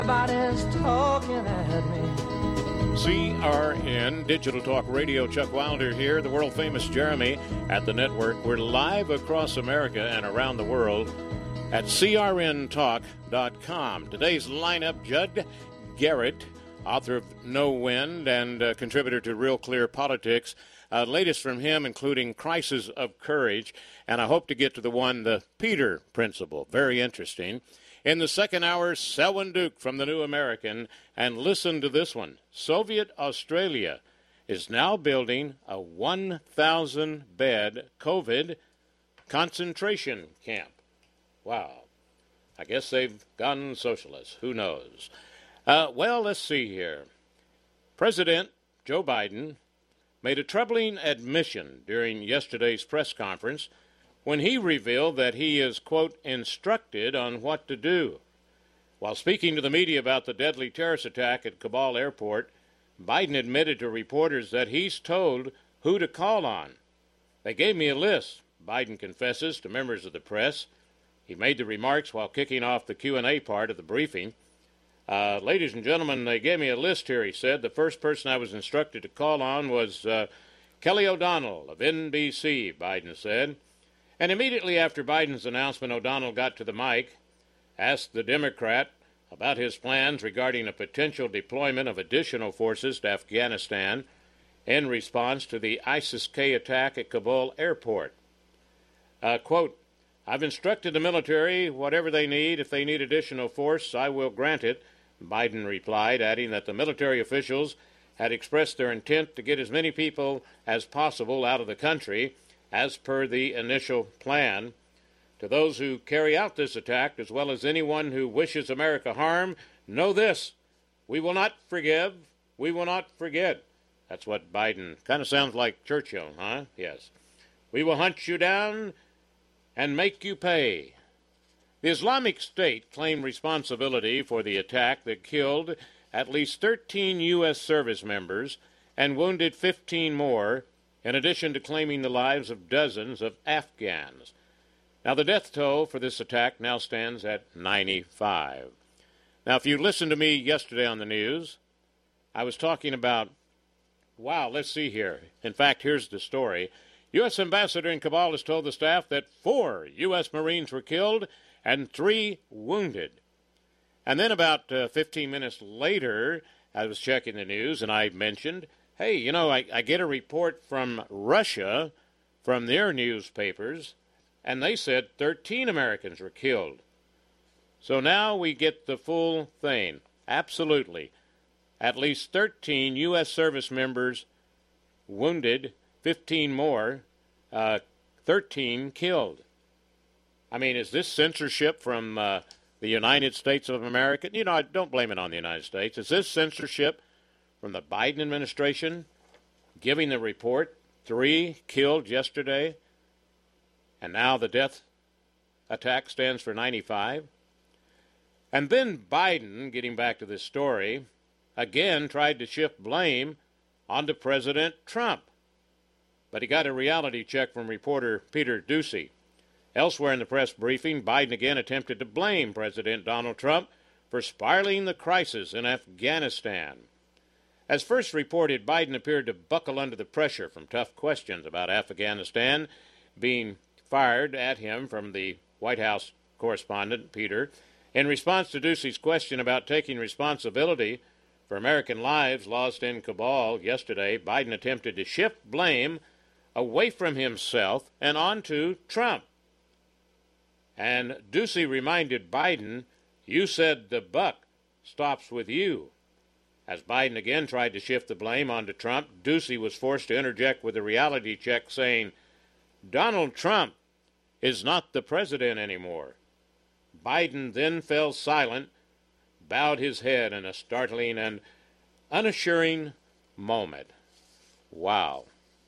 Everybody's talking at me. CRN Digital Talk Radio. Chuck Wilder here, the world-famous Jeremy at the network. We're live across America and around the world at crntalk.com. Today's lineup, Judd Garrett, author of No Wind and contributor to Real Clear Politics. Latest from him, including Crisis of Courage, and I hope to get to the one, the Peter Principle. Very interesting. In the second hour, Selwyn Duke from the New American, and listen to this one. Soviet Australia is now building a 1,000-bed COVID concentration camp. Wow. I guess they've gone socialist. Who knows? Well, let's see here. President Joe Biden made a troubling admission during yesterday's press conference when he revealed that he is, quote, instructed on what to do. While speaking to the media about the deadly terrorist attack at Kabul airport, Biden admitted to reporters that he's told who to call on. They gave me a list, Biden confesses to members of the press. He made the remarks while kicking off the Q&A part of the briefing. Ladies and gentlemen, they gave me a list here, he said. The first person I was instructed to call on was Kelly O'Donnell of NBC, Biden said. And immediately after Biden's announcement, O'Donnell got to the mic, asked the Democrat about his plans regarding a potential deployment of additional forces to Afghanistan in response to the ISIS-K attack at Kabul airport. Quote, I've instructed the military whatever they need. If they need additional force, I will grant it, Biden replied, adding that the military officials had expressed their intent to get as many people as possible out of the country as per the initial plan. To those who carry out this attack, as well as anyone who wishes America harm, know this: we will not forgive, we will not forget. That's what Biden kind of sounds like Churchill, huh? Yes. We will hunt you down and make you pay. The Islamic State claimed responsibility for the attack that killed at least 13 U.S. service members and wounded 15 more, in addition to claiming the lives of dozens of Afghans. Now, the death toll for this attack now stands at 95. Now, if you listened to me yesterday on the news, I was talking about, wow, let's see here. In fact, here's the story. U.S. Ambassador in Kabul has told the staff that 4 U.S. Marines were killed and 3 wounded. And then about 15 minutes later, I was checking the news, and I mentioned, hey, you know, I get a report from Russia, from their newspapers, and they said 13 Americans were killed. So now we get the full thing. Absolutely. At least 13 U.S. service members wounded, 15 more, 13 killed. I mean, is this censorship from the United States of America? You know, I don't blame it on the United States. Is this censorship from the Biden administration giving the report? 3 killed yesterday, and now the death attack stands for 95. And then Biden, getting back to this story, again tried to shift blame onto President Trump. But he got a reality check from reporter Peter Doocy. Elsewhere in the press briefing, Biden again attempted to blame President Donald Trump for spiraling the crisis in Afghanistan. As first reported, Biden appeared to buckle under the pressure from tough questions about Afghanistan being fired at him from the White House correspondent, Peter. In response to Doocy's question about taking responsibility for American lives lost in Kabul yesterday, Biden attempted to shift blame away from himself and onto Trump. And Doocy reminded Biden, you said the buck stops with you. As Biden again tried to shift the blame onto Trump, Doocy was forced to interject with a reality check saying, Donald Trump is not the president anymore. Biden then fell silent, bowed his head in a startling and unassuring moment. Wow.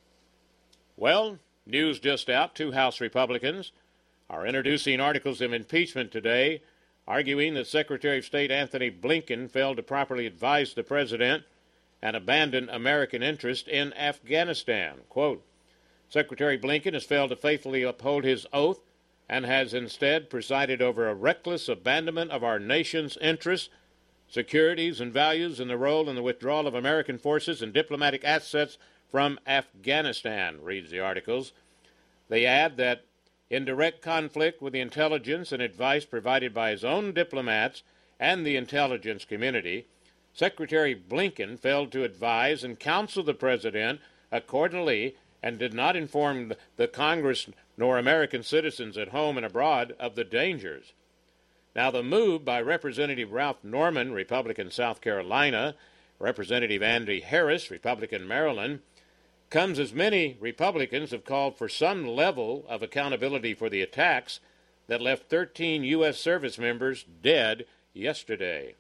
Well, news just out. 2 House Republicans are introducing articles of impeachment today, arguing that Secretary of State Anthony Blinken failed to properly advise the president and abandon American interest in Afghanistan. Quote, Secretary Blinken has failed to faithfully uphold his oath and has instead presided over a reckless abandonment of our nation's interests, securities and values in the role in the withdrawal of American forces and diplomatic assets from Afghanistan, reads the articles. They add that in direct conflict with the intelligence and advice provided by his own diplomats and the intelligence community, Secretary Blinken failed to advise and counsel the president accordingly and did not inform the Congress nor American citizens at home and abroad of the dangers. Now, the move by Representative Ralph Norman, Republican South Carolina, Representative Andy Harris, Republican Maryland, comes as many Republicans have called for some level of accountability for the attacks that left 13 U.S. service members dead yesterday.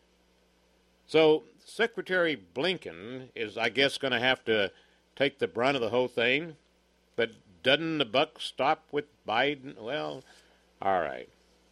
So Secretary Blinken is, I guess, going to have to take the brunt of the whole thing. But doesn't the buck stop with Biden? Well, all right.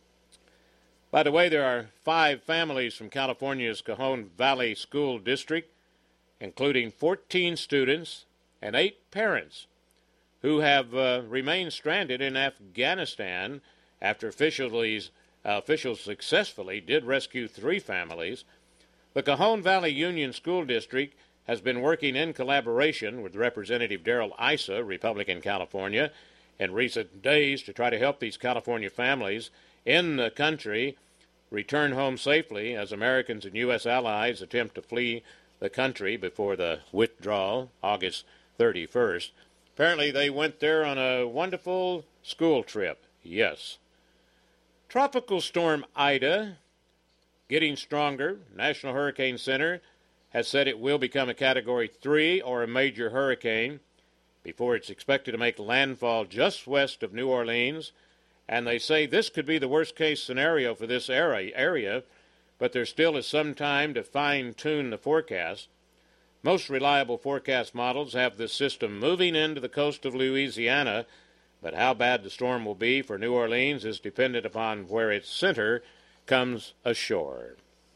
By the way, there are 5 families from California's Cajon Valley School District, including 14 students and 8 parents, who have remained stranded in Afghanistan after officials successfully did rescue 3 families. The Cajon Valley Union School District has been working in collaboration with Representative Darrell Issa, Republican California, in recent days to try to help these California families in the country return home safely as Americans and U.S. allies attempt to flee the country before the withdrawal, August 31st. Apparently they went there on a wonderful school trip. Yes. Tropical storm Ida getting stronger. National Hurricane Center has said it will become a Category 3 or a major hurricane before it's expected to make landfall just west of New Orleans. And they say this could be the worst-case scenario for this area, but there still is some time to fine-tune the forecast. Most reliable forecast models have this system moving into the coast of Louisiana, but how bad the storm will be for New Orleans is dependent upon where its center comes ashore.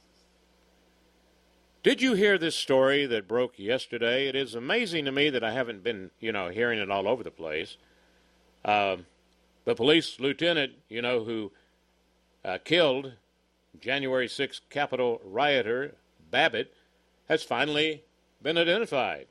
Did you hear this story that broke yesterday? It is amazing to me that I haven't been, hearing it all over the place. The police lieutenant, who killed January 6th Capitol rioter Babbitt, has finally been identified.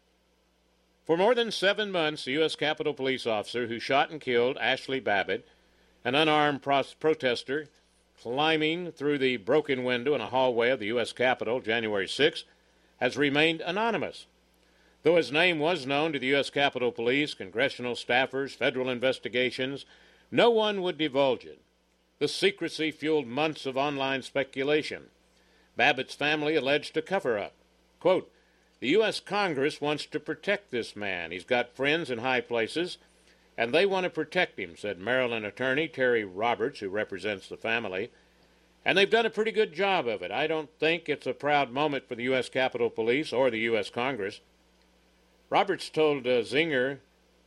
For more than 7 months, the U.S. Capitol police officer who shot and killed Ashley Babbitt, an unarmed protester, climbing through the broken window in a hallway of the U.S. Capitol January 6th, has remained anonymous. Though his name was known to the U.S. Capitol Police, congressional staffers, federal investigations, no one would divulge it. The secrecy fueled months of online speculation. Babbitt's family alleged a cover-up. Quote, "The U.S. Congress wants to protect this man. He's got friends in high places, and they want to protect him," said Maryland attorney Terry Roberts, who represents the family. "And they've done a pretty good job of it. I don't think it's a proud moment for the U.S. Capitol Police or the U.S. Congress." Roberts told Zinger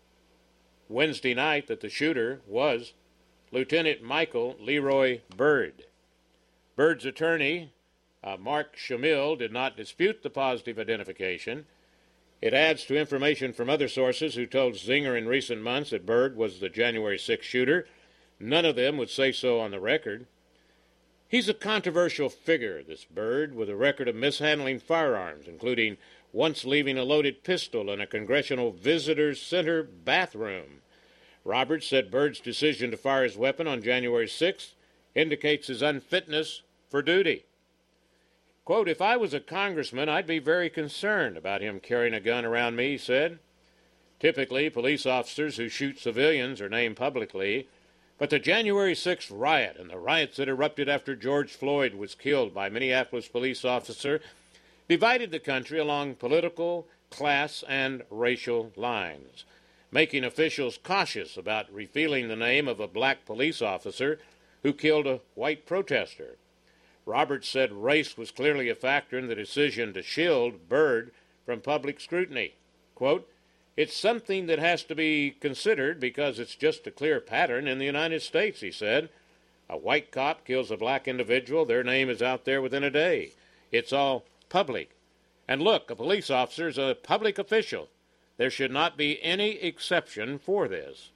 Wednesday night that the shooter was Lieutenant Michael Leroy Byrd. Byrd's attorney, Mark Shamil, did not dispute the positive identification. It adds to information from other sources who told Zinger in recent months that Byrd was the January 6th shooter. None of them would say so on the record. He's a controversial figure, this Byrd, with a record of mishandling firearms, including once leaving a loaded pistol in a congressional visitors center bathroom. Roberts said Byrd's decision to fire his weapon on January 6th indicates his unfitness for duty. Quote, "If I was a congressman, I'd be very concerned about him carrying a gun around me," he said. Typically, police officers who shoot civilians are named publicly, but the January 6th riot and the riots that erupted after George Floyd was killed by a Minneapolis police officer divided the country along political, class, and racial lines, making officials cautious about revealing the name of a black police officer who killed a white protester. Roberts said race was clearly a factor in the decision to shield Byrd from public scrutiny. Quote, "It's something that has to be considered because it's just a clear pattern in the United States," he said. A white cop kills a black individual, their name is out there within a day. It's all public. And look, a police officer is a public official. There should not be any exception for this.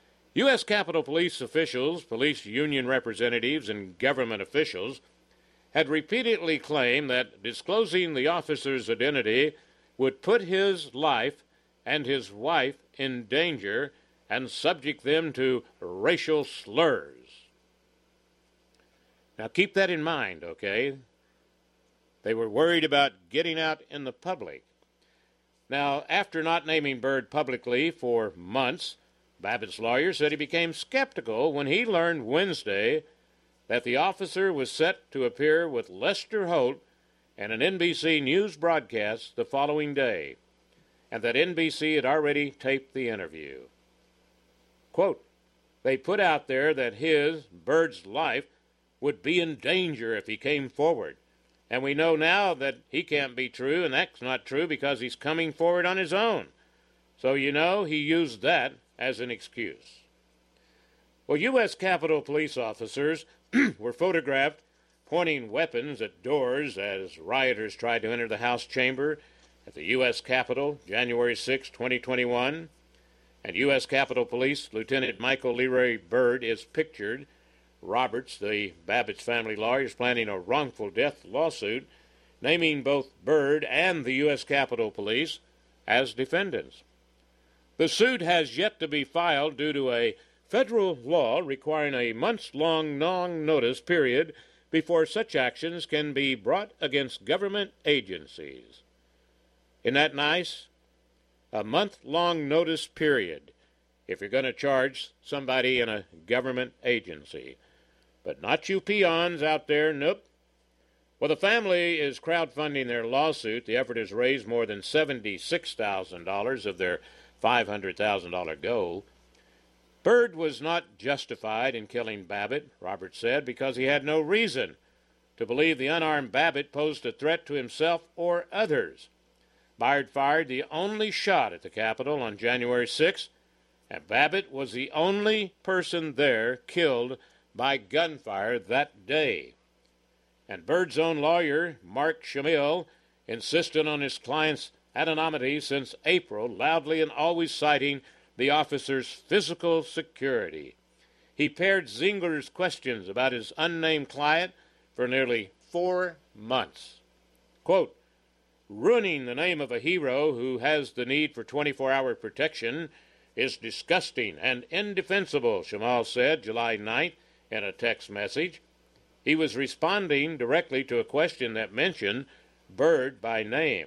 U.S. Capitol Police officials, police union representatives, and government officials had repeatedly claimed that disclosing the officer's identity would put his life and his wife in danger and subject them to racial slurs. Now keep that in mind, okay? They were worried about getting out in the public. Now, after not naming Byrd publicly for months, Babbitt's lawyer said he became skeptical when he learned Wednesday that the officer was set to appear with Lester Holt in an NBC News broadcast the following day, and that NBC had already taped the interview. Quote, they put out there that Byrd's life, would be in danger if he came forward. And we know now that he can't be true, and that's not true because he's coming forward on his own. So, he used that as an excuse. Well, U.S. Capitol police officers were photographed pointing weapons at doors as rioters tried to enter the House chamber at the U.S. Capitol January 6, 2021. And U.S. Capitol Police Lieutenant Michael Leroy Byrd is pictured. Roberts, the Babbitt's family lawyer, is planning a wrongful death lawsuit, naming both Byrd and the U.S. Capitol Police as defendants. The suit has yet to be filed due to a federal law requiring a months-long non-notice period before such actions can be brought against government agencies. Isn't that nice? A month-long notice period if you're going to charge somebody in a government agency. But not you peons out there, nope. Well, the family is crowdfunding their lawsuit. The effort has raised more than $76,000 of their $500,000 goal. Byrd was not justified in killing Babbitt, Roberts said, because he had no reason to believe the unarmed Babbitt posed a threat to himself or others. Byrd fired the only shot at the Capitol on January 6th, and Babbitt was the only person there killed by gunfire that day. And Byrd's own lawyer, Mark Shamil, insisted on his client's anonymity since April, loudly and always citing the officer's physical security. He paired Zingler's questions about his unnamed client for nearly 4 months. Quote, ruining the name of a hero who has the need for 24-hour protection is disgusting and indefensible, Shamil said July 9th in a text message. He was responding directly to a question that mentioned Byrd by name.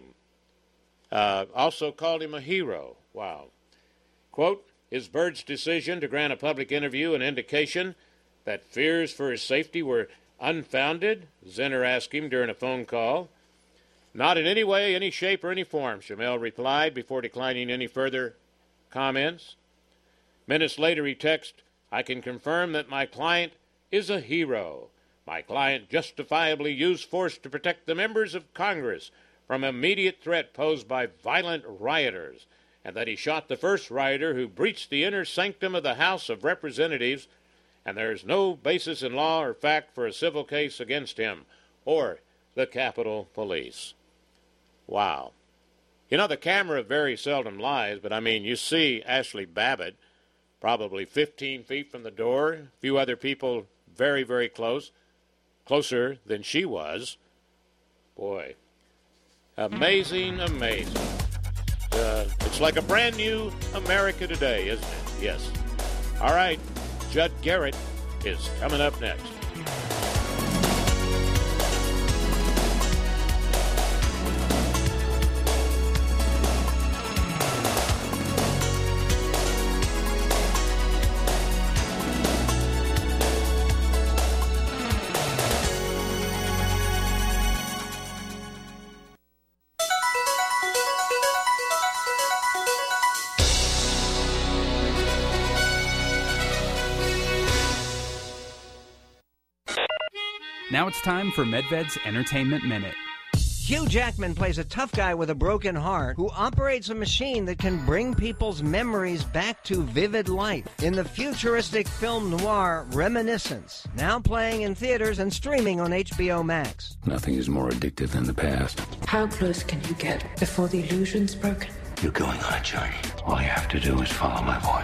Also called him a hero. Wow. Quote, is Byrd's decision to grant a public interview an indication that fears for his safety were unfounded? Zinner asked him during a phone call. Not in any way, any shape, or any form, Shamil replied before declining any further comments. Minutes later, he texted, I can confirm that my client is a hero. My client justifiably used force to protect the members of Congress from immediate threat posed by violent rioters, and that he shot the first rioter who breached the inner sanctum of the House of Representatives, and there is no basis in law or fact for a civil case against him or the Capitol Police. Wow. The camera very seldom lies, but you see Ashley Babbitt probably 15 feet from the door, a few other people very, very close, closer than she was. Boy, amazing, amazing. It's like a brand new America today, isn't it? Yes. All right, Judd Garrett is coming up next. Now it's time for MedVed's Entertainment Minute. Hugh Jackman plays a tough guy with a broken heart who operates a machine that can bring people's memories back to vivid life in the futuristic film noir Reminiscence, now playing in theaters and streaming on HBO Max. Nothing is more addictive than the past. How close can you get before the illusion's broken? You're going on a journey. All you have to do is follow my voice.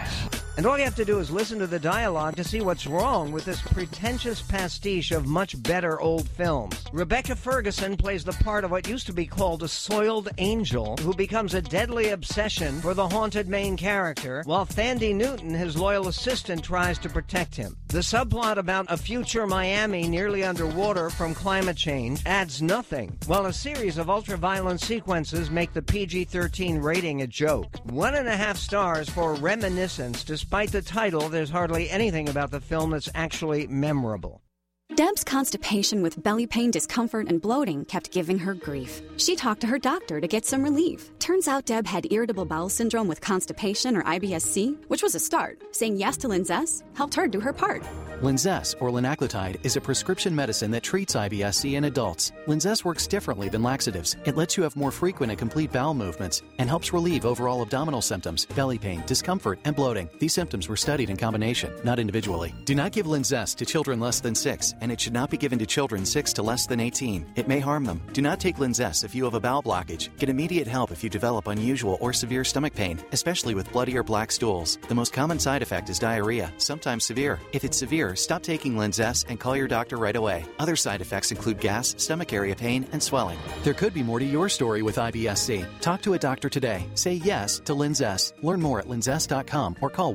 And all you have to do is listen to the dialogue to see what's wrong with this pretentious pastiche of much better old films. Rebecca Ferguson plays the part of what used to be called a soiled angel who becomes a deadly obsession for the haunted main character, while Thandie Newton, his loyal assistant, tries to protect him. The subplot about a future Miami nearly underwater from climate change adds nothing, while a series of ultra-violent sequences make the PG-13 rating a joke. 1.5 stars for Reminiscence. Despite the title, there's hardly anything about the film that's actually memorable. Deb's constipation with belly pain, discomfort, and bloating kept giving her grief. She talked to her doctor to get some relief. Turns out Deb had irritable bowel syndrome with constipation, or IBS-C, which was a start. Saying yes to Linzess helped her do her part. Linzess, or linaclotide, is a prescription medicine that treats IBS-C in adults. Linzess works differently than laxatives. It lets you have more frequent and complete bowel movements and helps relieve overall abdominal symptoms, belly pain, discomfort, and bloating. These symptoms were studied in combination, not individually. Do not give Linzess to children less than 6, and it should not be given to children 6 to less than 18. It may harm them. Do not take Linzess if you have a bowel blockage. Get immediate help if you develop unusual or severe stomach pain, especially with bloody or black stools. The most common side effect is diarrhea, sometimes severe. If it's severe, stop taking Linzess and call your doctor right away. Other side effects include gas, stomach area pain, and swelling. There could be more to your story with IBS-C. Talk to a doctor today. Say yes to Linzess. Learn more at linzess.com or call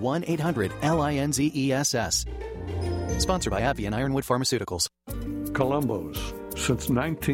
1-800-LINZESS. Sponsored by AbbVie and Ironwood Pharmaceuticals. Columbo's, since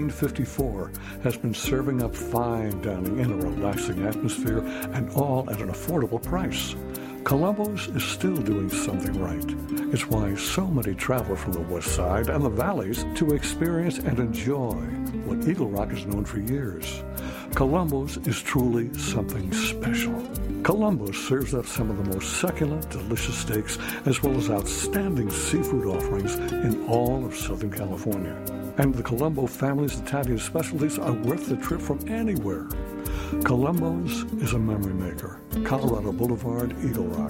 1954, has been serving up fine dining in a relaxing atmosphere and all at an affordable price. Columbo's is still doing something right. It's why so many travel from the West Side and the Valleys to experience and enjoy what Eagle Rock is known for years. Columbo's is truly something special. Columbo's serves up some of the most succulent, delicious steaks, as well as outstanding seafood offerings in all of Southern California. And the Columbo family's Italian specialties are worth the trip from anywhere. Columbo's is a memory maker. Colorado Boulevard, Eagle Rock,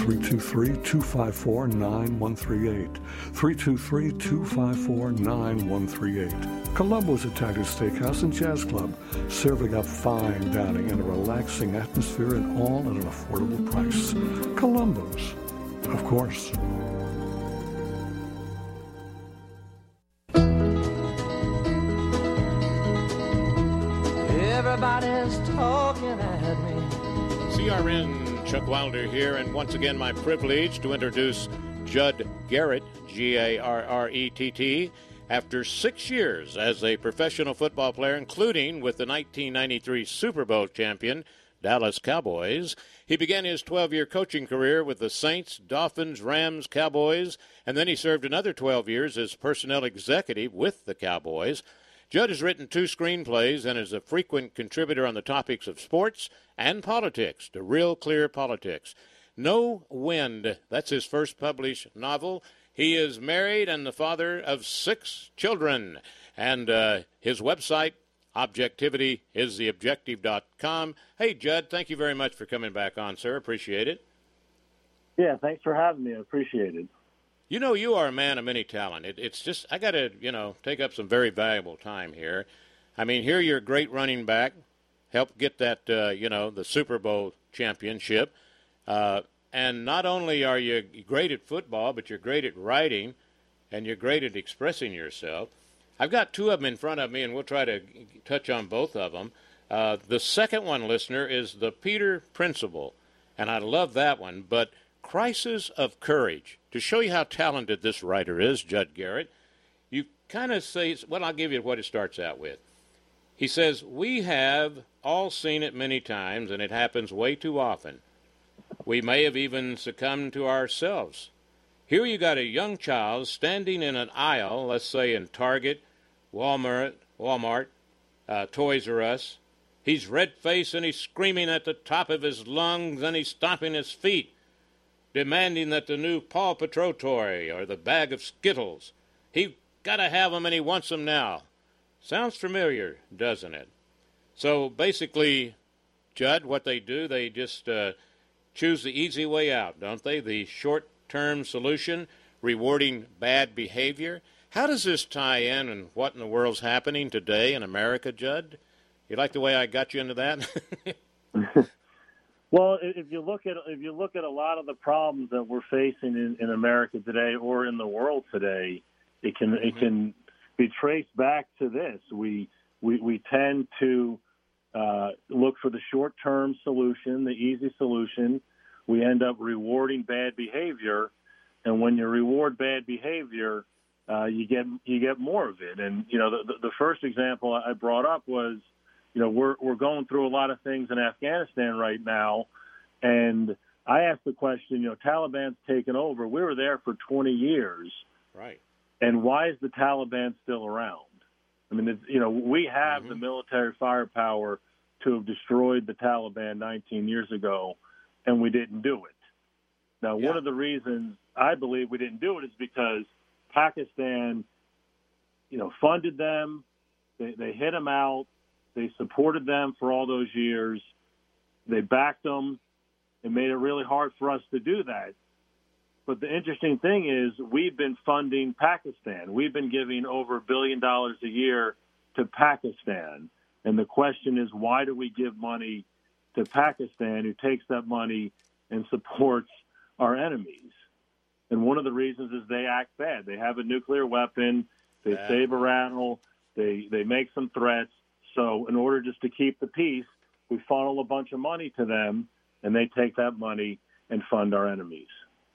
323-254-9138. 323-254-9138. Columbo's Italian Steakhouse and Jazz Club, serving up fine dining in a relaxing atmosphere and all at an affordable price. Columbo's, of course. Everybody's talking at me. CRN Chuck Wilder here, and once again my privilege to introduce Judd Garrett, Garrett, after 6 years as a professional football player, including with the 1993 Super Bowl champion Dallas Cowboys. He began his 12-year coaching career with the Saints, Dolphins, Rams, Cowboys, and then he served another 12 years as personnel executive with the Cowboys. Judd has written 2 screenplays and is a frequent contributor on the topics of sports and politics to Real Clear Politics. No Wind, that's his first published novel. He is married and the father of 6 children. And his website, objectivityistheobjective.com. Hey, Judd, thank you very much for coming back on, sir. Appreciate it. Yeah, thanks for having me. I appreciate it. You know, you are a man of many talent. It's just, I got to, take up some very valuable time here. I mean, here you're a great running back, helped get that, the Super Bowl championship. And not only are you great at football, but you're great at writing, and you're great at expressing yourself. I've got 2 of them in front of me, and we'll try to touch on both of them. The second one, listener, is The Peter Principle, and I love that one, but Crisis of Courage. To show you how talented this writer is, Judd Garrett, you kind of say, well, I'll give you what it starts out with. He says, we have all seen it many times, and it happens way too often. We may have even succumbed to ourselves. Here you got a young child standing in an aisle, let's say in Target, Walmart, Toys R Us. He's red-faced and he's screaming at the top of his lungs and he's stomping his feet, demanding that the new Paw Patrol toy or the bag of Skittles, he got to have them and he wants them now. Sounds familiar, doesn't it? So basically, Judd, what they do, they just choose the easy way out, don't they? The short-term solution, rewarding bad behavior. How does this tie in and what in the world's happening today in America, Judd? You like the way I got you into that? Well, if you look at a lot of the problems that we're facing in America today or in the world today, it can be traced back to this. We tend to look for the short-term solution, the easy solution. We end up rewarding bad behavior, and when you reward bad behavior, you get more of it. And the first example I brought up was, we're going through a lot of things in Afghanistan right now, and I asked the question, Taliban's taken over. We were there for 20 years, right? And why is the Taliban still around? I mean, we have the military firepower to have destroyed the Taliban 19 years ago, and we didn't do it. Now, one of the reasons I believe we didn't do it is because Pakistan, funded them. They hit them out. They supported them for all those years. They backed them. It made it really hard for us to do that. But the interesting thing is we've been funding Pakistan. We've been giving over $1 billion a year to Pakistan. And the question is, why do we give money to Pakistan, who takes that money and supports our enemies? And one of the reasons is they act bad. They have a nuclear weapon. They saber-rattle. They make some threats. So in order just to keep the peace, we funnel a bunch of money to them, and they take that money and fund our enemies.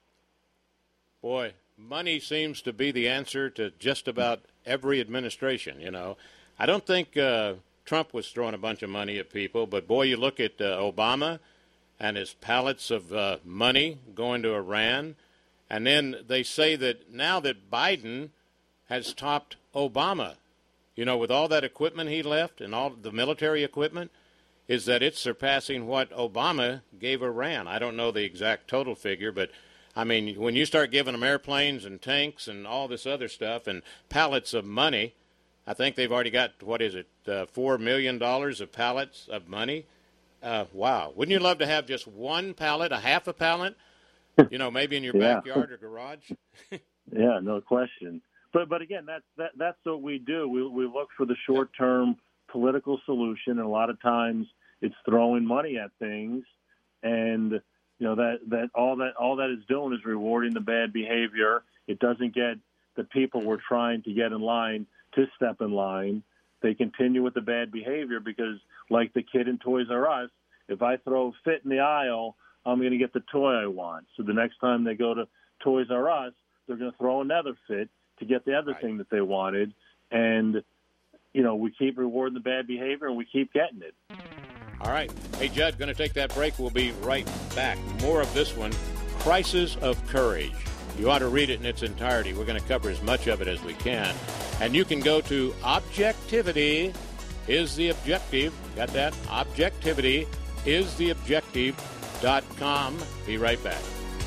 Boy, money seems to be the answer to just about every administration, I don't think Trump was throwing a bunch of money at people, but, boy, you look at Obama and his pallets of money going to Iran, and then they say that now that Biden has topped Obama, with all that equipment he left and all the military equipment, is that it's surpassing what Obama gave Iran. I don't know the exact total figure, but, I mean, when you start giving them airplanes and tanks and all this other stuff and pallets of money, I think they've already got, $4 million of pallets of money. Wow. Wouldn't you love to have just one pallet, a half a pallet, maybe in your backyard or garage? Yeah, no question. But again, that's what we do. We look for the short-term political solution, and a lot of times it's throwing money at things, and that all that is doing is rewarding the bad behavior. It doesn't get the people we're trying to get in line to step in line. They continue with the bad behavior because, like the kid in Toys R Us, if I throw a fit in the aisle, I'm going to get the toy I want. So the next time they go to Toys R Us, they're going to throw another fit to get the other thing that they wanted. And, we keep rewarding the bad behavior, and we keep getting it. All right. Hey, Judd, going to take that break. We'll be right back. More of this one, Crisis of Courage. You ought to read it in its entirety. We're going to cover as much of it as we can. And you can go to Objectivity is the Objective. Got that? Objectivity is the Objective.com. Be right back.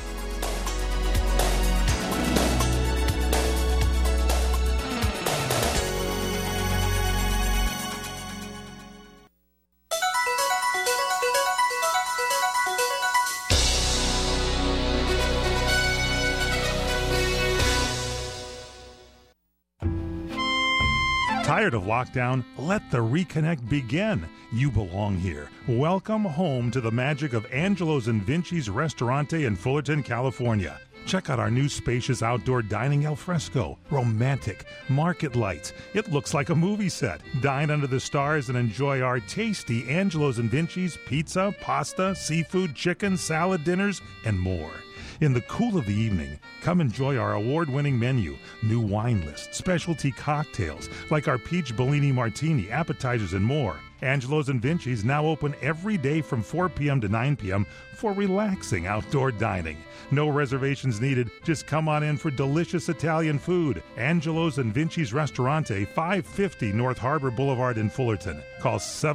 Tired of lockdown? Let the reconnect begin. You belong here. Welcome home to the magic of Angelo's and Vinci's Restaurante in Fullerton, California. Check out our new spacious outdoor dining al fresco. Romantic. Market lights. It looks like a movie set. Dine under the stars and enjoy our tasty Angelo's and Vinci's pizza, pasta, seafood, chicken, salad dinners, and more. In the cool of the evening, come enjoy our award-winning menu, new wine list, specialty cocktails like our Peach Bellini Martini, appetizers, and more. Angelo's and Vinci's now open every day from 4 p.m. to 9 p.m. for relaxing outdoor dining. No reservations needed. Just come on in for delicious Italian food. Angelo's and Vinci's Restaurante, 550 North Harbor Boulevard in Fullerton. Call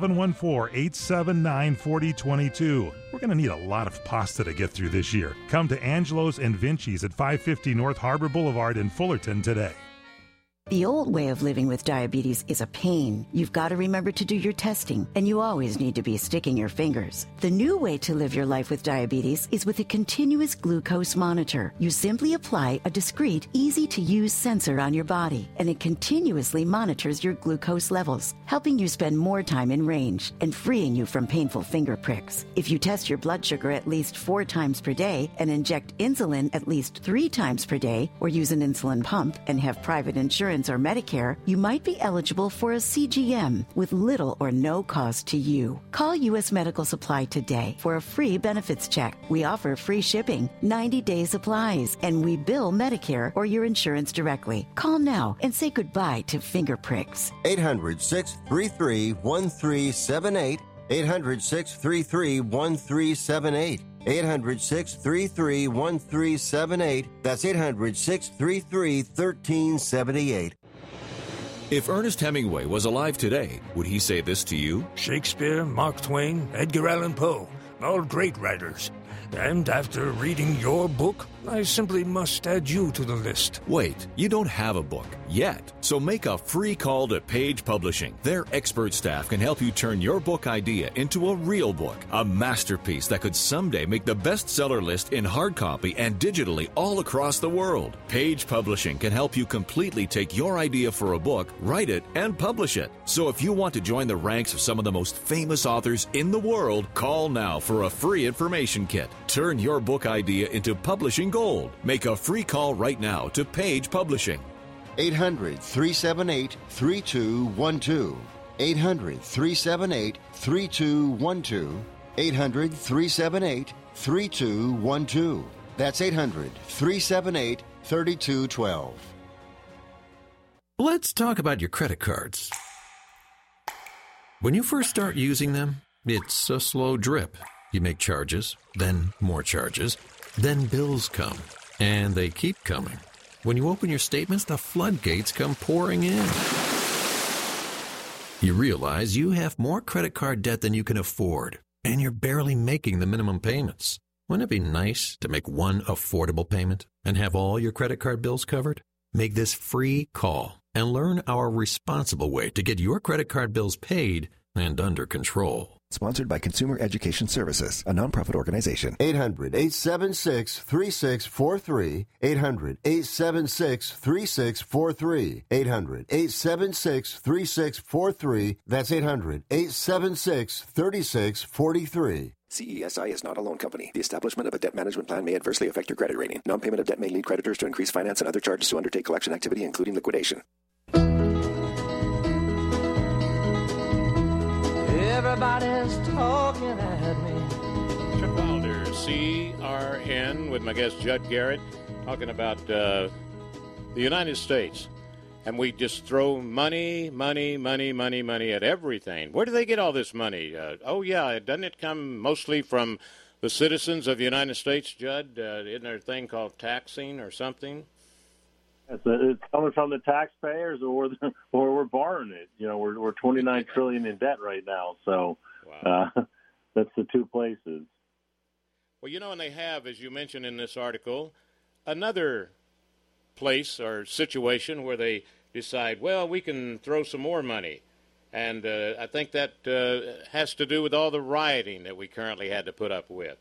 714-879-4022. We're going to need a lot of pasta to get through this year. Come to Angelo's and Vinci's at 550 North Harbor Boulevard in Fullerton today. The old way of living with diabetes is a pain. You've got to remember to do your testing, and you always need to be sticking your fingers. The new way to live your life with diabetes is with a continuous glucose monitor. You simply apply a discreet, easy-to-use sensor on your body, and it continuously monitors your glucose levels, helping you spend more time in range and freeing you from painful finger pricks. If you test your blood sugar at least 4 times per day and inject insulin at least 3 times per day, or use an insulin pump and have private insurance or Medicare, you might be eligible for a CGM with little or no cost to you. Call U.S. Medical Supply today for a free benefits check. We offer free shipping, 90-day supplies, and we bill Medicare or your insurance directly. Call now and say goodbye to finger pricks. 800-633-1378. 800-633-1378. 800-633-1378. That's 800-633-1378. If Ernest Hemingway was alive today, would he say this to you? Shakespeare, Mark Twain, Edgar Allan Poe, all great writers. And after reading your book, I simply must add you to the list. Wait, you don't have a book yet. So make a free call to Page Publishing. Their expert staff can help you turn your book idea into a real book, a masterpiece that could someday make the bestseller list in hard copy and digitally all across the world. Page Publishing can help you completely take your idea for a book, write it, and publish it. So if you want to join the ranks of some of the most famous authors in the world, call now for a free information kit. Turn your book idea into publishing gold. Make a free call right now to Page Publishing. 800-378-3212. 800-378-3212. 800-378-3212. That's 800-378-3212. Let's talk about your credit cards. When you first start using them, it's a slow drip. You make charges, then more charges, then bills come, and they keep coming. When you open your statements, the floodgates come pouring in. You realize you have more credit card debt than you can afford, and you're barely making the minimum payments. Wouldn't it be nice to make one affordable payment and have all your credit card bills covered? Make this free call and learn our responsible way to get your credit card bills paid and under control. Sponsored by Consumer Education Services, a nonprofit organization. 800-876-3643. 800-876-3643. 800-876-3643. That's 800-876-3643. CESI is not a loan company. The establishment of a debt management plan may adversely affect your credit rating. Non-payment of debt may lead creditors to increase finance and other charges to undertake collection activity, including liquidation. Everybody's talking at me. Chuck Wilder, CRN, with my guest Judd Garrett, talking about the United States. And we just throw money at everything. Where do they get all this money? Doesn't it come mostly from the citizens of the United States, Judd? Isn't there a thing called taxing or something? It's coming from the taxpayers, or we're borrowing it. You know, we're $29 trillion in debt right now. So wow. That's the two places. Well, you know, and they have, as you mentioned in this article, another place or situation where they decide, well, we can throw some more money. And I think that has to do with all the rioting that we currently had to put up with.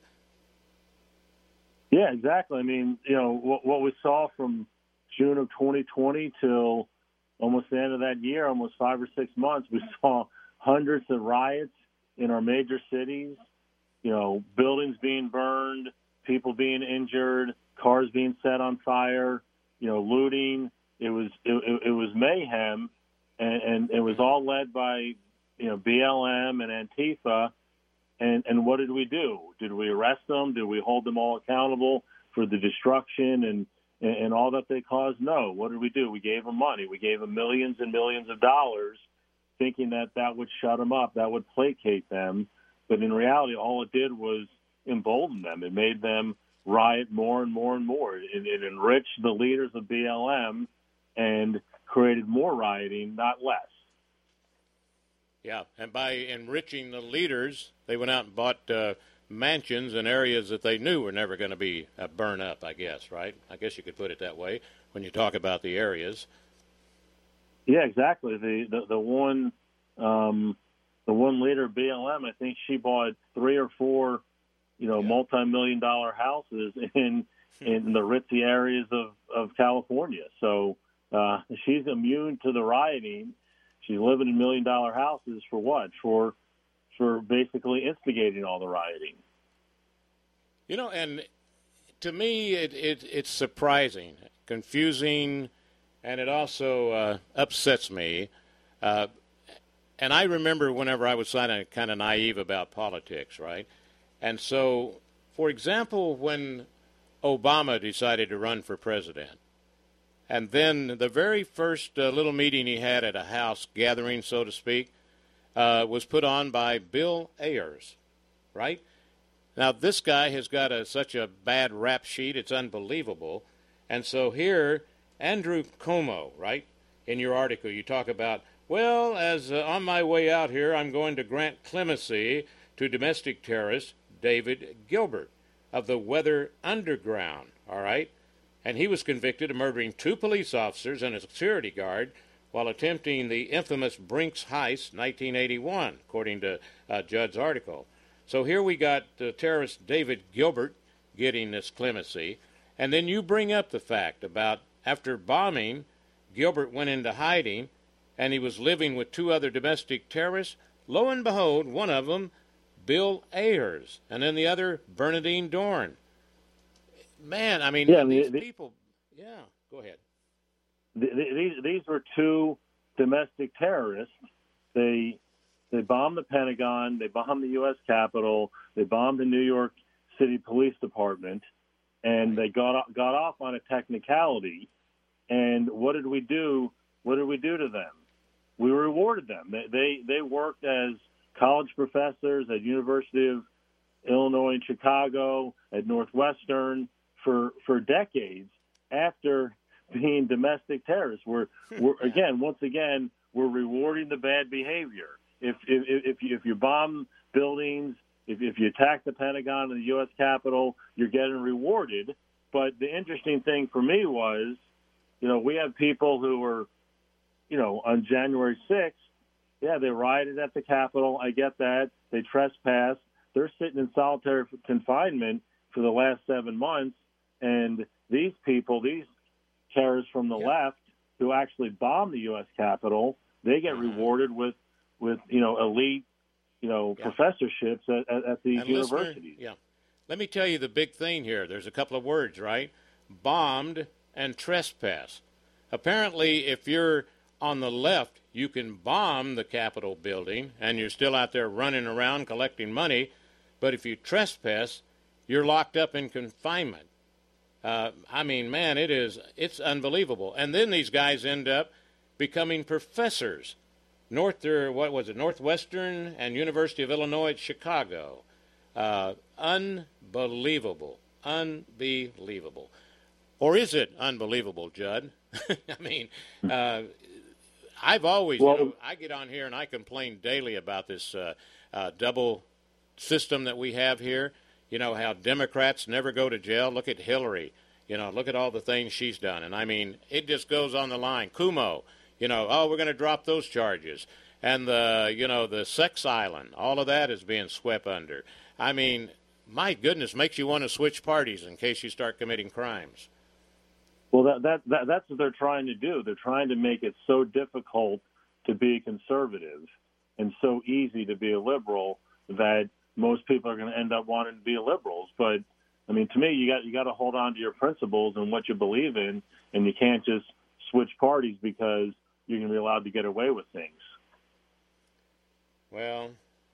Yeah, exactly. I mean, you know, what we saw from June of 2020 till almost the end of that year, almost 5 or 6 months, we saw hundreds of riots in our major cities, you know, buildings being burned, people being injured, cars being set on fire, you know, looting. It was mayhem, and it was all led by, you know, BLM and Antifa. And what did we do? Did we arrest them? Did we hold them all accountable for the destruction and all that they caused? No. What did we do? We gave them money. We gave them millions and millions of dollars, thinking that would shut them up, that would placate them. But in reality, all it did was embolden them. It made them riot more and more and more. It enriched the leaders of BLM and created more rioting, not less. Yeah, and by enriching the leaders, they went out and bought mansions in areas that they knew were never going to be burned up, I guess, right? I guess you could put it that way when you talk about the areas. Yeah, exactly. The one leader, BLM, I think she bought 3 or 4, multi-million-dollar houses in the ritzy areas of California. So she's immune to the rioting. She's living in $1 million houses for what? For basically instigating all the rioting. And to me, it's surprising, confusing, and it also upsets me. And I remember whenever I was kind of naive about politics, right? And so, for example, when Obama decided to run for president, and then the very first little meeting he had at a house gathering, so to speak, was put on by Bill Ayers, right? Now, this guy has got such a bad rap sheet, it's unbelievable. And so here, Andrew Cuomo, right, in your article, you talk about, well, as on my way out here, I'm going to grant clemency to domestic terrorist David Gilbert of the Weather Underground, all right? And he was convicted of murdering 2 police officers and a security guard while attempting the infamous Brinks heist, 1981, according to Judd's article. So here we got terrorist David Gilbert getting this clemency. And then you bring up the fact about after bombing, Gilbert went into hiding, and he was living with 2 other domestic terrorists. Lo and behold, one of them, Bill Ayers, and then the other, Bernadine Dorn. Man, I mean, these people... Yeah, go ahead. These were 2 domestic terrorists. They bombed the Pentagon. They bombed the U.S. Capitol. They bombed the New York City Police Department, and they got off on a technicality. And what did we do? What did we do to them? We rewarded them. They worked as college professors at University of Illinois in Chicago, at Northwestern for decades after being domestic terrorists. We're once again we're rewarding the bad behavior. If you bomb buildings, if you attack the Pentagon and the U.S. Capitol, you're getting rewarded. But the interesting thing for me was, we have people who were, on January 6th, they rioted at the Capitol. I get that. They trespassed. They're sitting in solitary confinement for the last 7 months. And these people, these terrorists from the left who actually bombed the U.S. Capitol, they get rewarded with elite, professorships at these universities. Let me tell you the big thing here. There's a couple of words, right? Bombed and trespass. Apparently, if you're on the left, you can bomb the Capitol building and you're still out there running around collecting money. But if you trespass, you're locked up in confinement. I mean, man, it's unbelievable. And then these guys end up becoming professors. Northwestern and University of Illinois at Chicago. Unbelievable. Unbelievable. Or is it unbelievable, Judd? I mean, I've always, I get on here and I complain daily about this double system that we have here. How Democrats never go to jail. Look at Hillary. Look at all the things she's done. And, I mean, it just goes on the line. Cuomo, we're going to drop those charges. And, the sex island, all of that is being swept under. I mean, my goodness, makes you want to switch parties in case you start committing crimes. Well, that's what they're trying to do. They're trying to make it so difficult to be a conservative and so easy to be a liberal that most people are going to end up wanting to be liberals. But I mean, to me, you got to hold on to your principles and what you believe in, and you can't just switch parties because you're going to be allowed to get away with things. Well,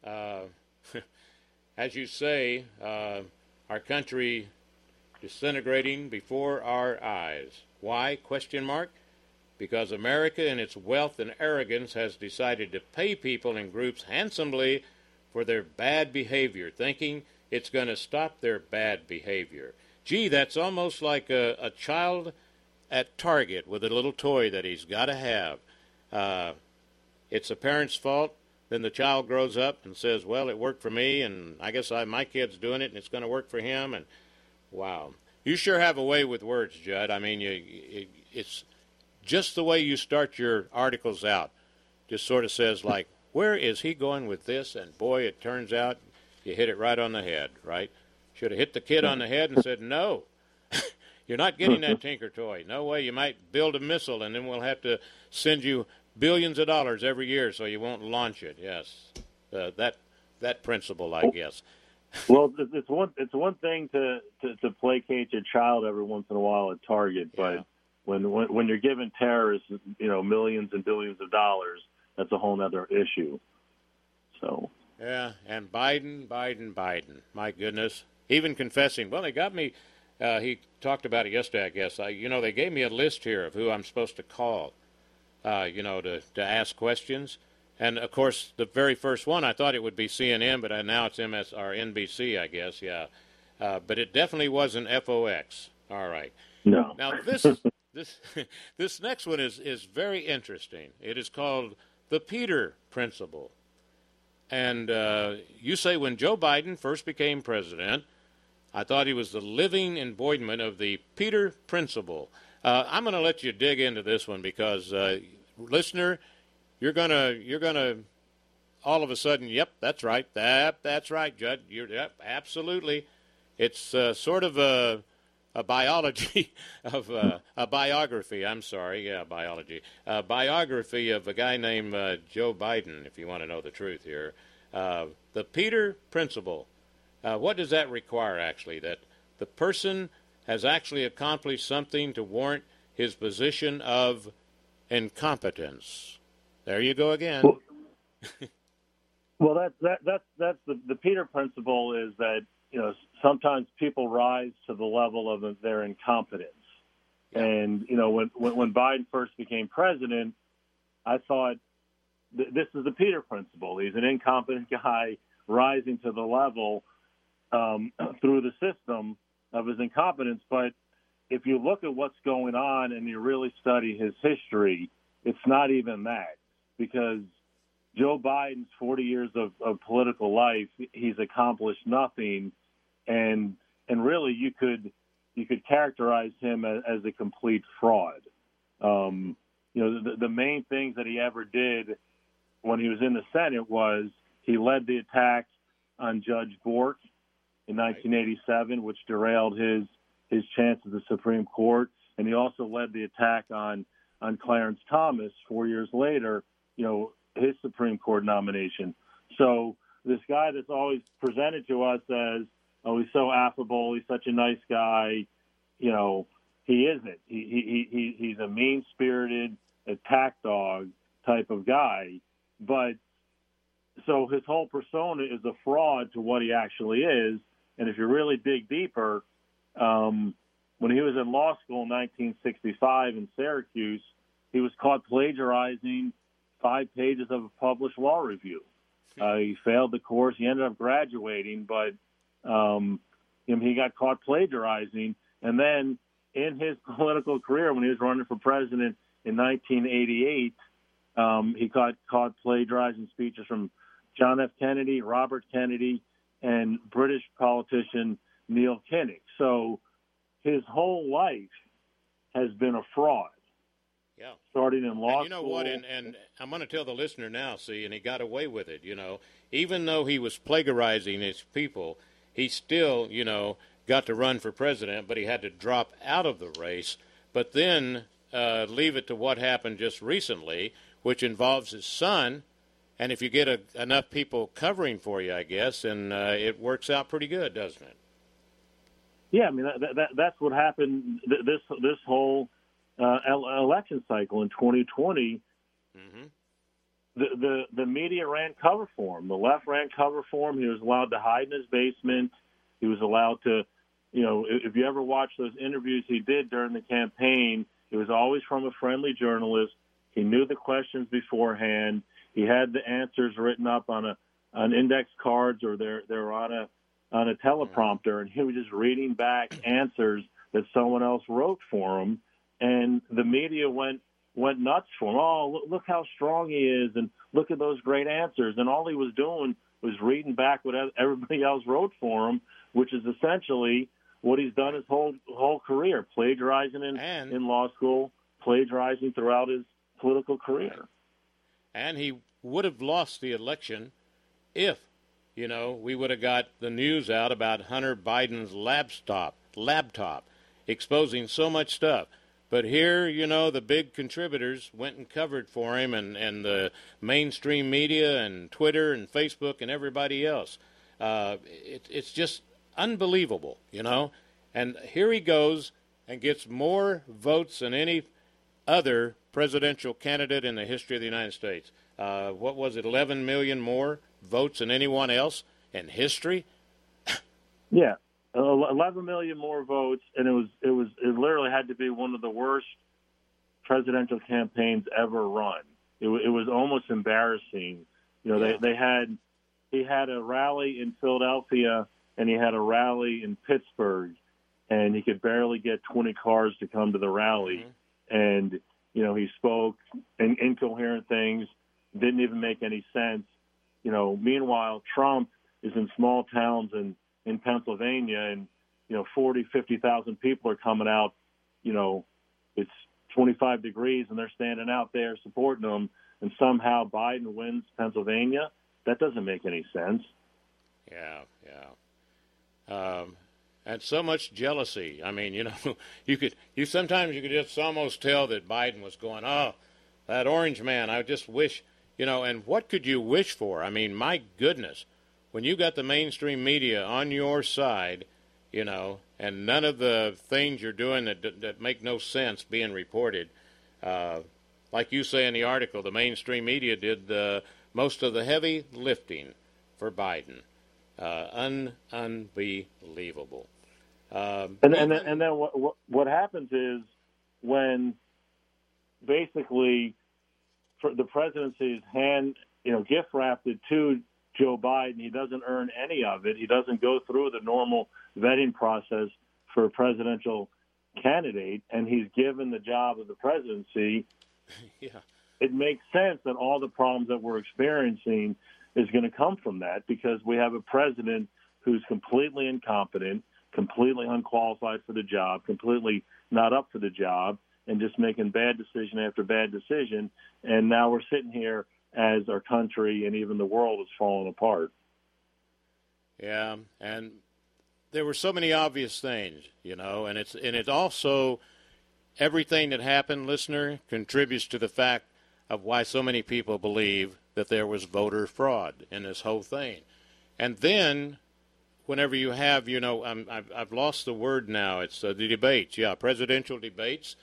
as you say, our country disintegrating before our eyes. Why? ? Because America in its wealth and arrogance has decided to pay people in groups handsomely for their bad behavior, thinking it's going to stop their bad behavior. Gee, that's almost like a child at Target with a little toy that he's got to have. It's a parent's fault. Then the child grows up and says, well, it worked for me, and I guess my kid's doing it, and it's going to work for him. And wow. You sure have a way with words, Judd. I mean, it's just the way you start your articles out just sort of says, like, where is he going with this? And, boy, it turns out you hit it right on the head, right? Should have hit the kid on the head and said, no, you're not getting that Tinker toy. No way. You might build a missile, and then we'll have to send you billions of dollars every year so you won't launch it. Yes, that principle, I guess. Well, it's one thing to placate your child every once in a while at Target, but when you're giving terrorists, millions and billions of dollars, that's a whole other issue. So. Yeah, and Biden. My goodness, even confessing. Well, they got me. He talked about it yesterday, I guess. They gave me a list here of who I'm supposed to call. To ask questions. And, of course, the very first one, I thought it would be CNN, but now it's NBC, I guess, yeah. But it definitely wasn't FOX. All right. No. Now, this next one is very interesting. It is called the Peter Principle. And you say when Joe Biden first became president, I thought he was the living embodiment of the Peter Principle. I'm going to let you dig into this one because, listener, you're gonna all of a sudden, yep, that's right, that's right, Judd. Yep, absolutely. It's sort of a biology of a biography. I'm sorry, yeah, biology. A biography of a guy named Joe Biden. If you want to know the truth here, the Peter Principle. What does that require, actually? That the person has actually accomplished something to warrant his position of incompetence. There you go again. Well, that's the Peter Principle is that sometimes people rise to the level of their incompetence, and when Biden first became president, I thought this is the Peter Principle. He's an incompetent guy rising to the level through the system of his incompetence. But if you look at what's going on and you really study his history, it's not even that, because Joe Biden's 40 years of political life, he's accomplished nothing, and really you could characterize him as a complete fraud. The main things that he ever did when he was in the Senate was he led the attack on Judge Bork in 1987, which derailed his chance at the Supreme Court, and he also led the attack on Clarence Thomas 4 years later, his Supreme Court nomination. So this guy that's always presented to us as, oh, he's so affable, he's such a nice guy, he isn't. He's a mean-spirited attack dog type of guy. But so his whole persona is a fraud to what he actually is. And if you really dig deeper, when he was in law school in 1965 in Syracuse, he was caught plagiarizing 5 pages of a published law review. He failed the course. He ended up graduating, but he got caught plagiarizing. And then in his political career, when he was running for president in 1988, he got caught plagiarizing speeches from John F. Kennedy, Robert Kennedy, and British politician Neil Kinnock. So his whole life has been a fraud. Yeah. Starting in law and you know school. What? And I'm going to tell the listener now, and he got away with it, Even though he was plagiarizing his people, he still, got to run for president, but he had to drop out of the race. But then leave it to what happened just recently, which involves his son. And if you get enough people covering for you, I guess, and it works out pretty good, doesn't it? Yeah, I mean, that's what happened this whole election cycle in 2020. Mm-hmm. The media ran cover for him. The left ran cover for him. He was allowed to hide in his basement. He was allowed to, if you ever watch those interviews he did during the campaign, it was always from a friendly journalist. He knew the questions beforehand. He had the answers written up on index cards, or they're on a teleprompter, and he was just reading back answers that someone else wrote for him. And the media went nuts for him. Oh, look how strong he is, and look at those great answers. And all he was doing was reading back what everybody else wrote for him, which is essentially what he's done his whole career, plagiarizing in law school, plagiarizing throughout his political career. And he would have lost the election if, we would have got the news out about Hunter Biden's laptop exposing so much stuff. But here, the big contributors went and covered for him, and the mainstream media and Twitter and Facebook and everybody else. It's just unbelievable, And here he goes and gets more votes than any other presidential candidate in the history of the United States. What was it, 11 million more votes than anyone else in history? Yeah. 11 million more votes, and it literally had to be one of the worst presidential campaigns ever run. It was almost embarrassing. He had a rally in Philadelphia and he had a rally in Pittsburgh, and he could barely get 20 cars to come to the rally. And he spoke in incoherent things, didn't even make any sense. Meanwhile, Trump is in small towns in Pennsylvania, and 40, 50,000 people are coming out. It's 25 degrees, and they're standing out there supporting him, and somehow Biden wins Pennsylvania. That doesn't make any sense. Yeah. And so much jealousy. I mean, sometimes you could just almost tell that Biden was going, oh, that orange man, I just wish, and what could you wish for? I mean, my goodness. When you got the mainstream media on your side, and none of the things you're doing that make no sense being reported, like you say in the article, the mainstream media did most of the heavy lifting for Biden. Unbelievable. And then what happens is when basically the presidency is gift wrapped it to Joe Biden, he doesn't earn any of it. He doesn't go through the normal vetting process for a presidential candidate, and he's given the job of the presidency. Yeah. It makes sense that all the problems that we're experiencing is going to come from that, because we have a president who's completely incompetent, completely unqualified for the job, completely not up for the job, and just making bad decision after bad decision. And now we're sitting here as our country and even the world is falling apart. Yeah, and there were so many obvious things, and it's also everything that happened, listener, contributes to the fact of why so many people believe that there was voter fraud in this whole thing. And then whenever you have, I've lost the word now, it's the debates, presidential debates,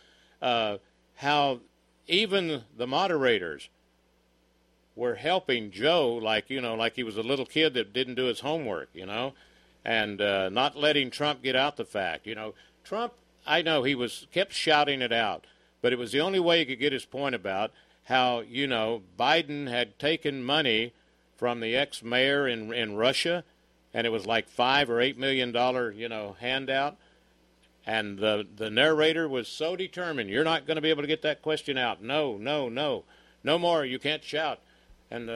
how even the moderators were helping Joe like he was a little kid that didn't do his homework, and not letting Trump get out the fact. Trump, I know he kept shouting it out, but it was the only way he could get his point about how, Biden had taken money from the ex-mayor in Russia, and it was like $5 or $8 million, handout. And the narrator was so determined, you're not going to be able to get that question out. No more, you can't shout. And,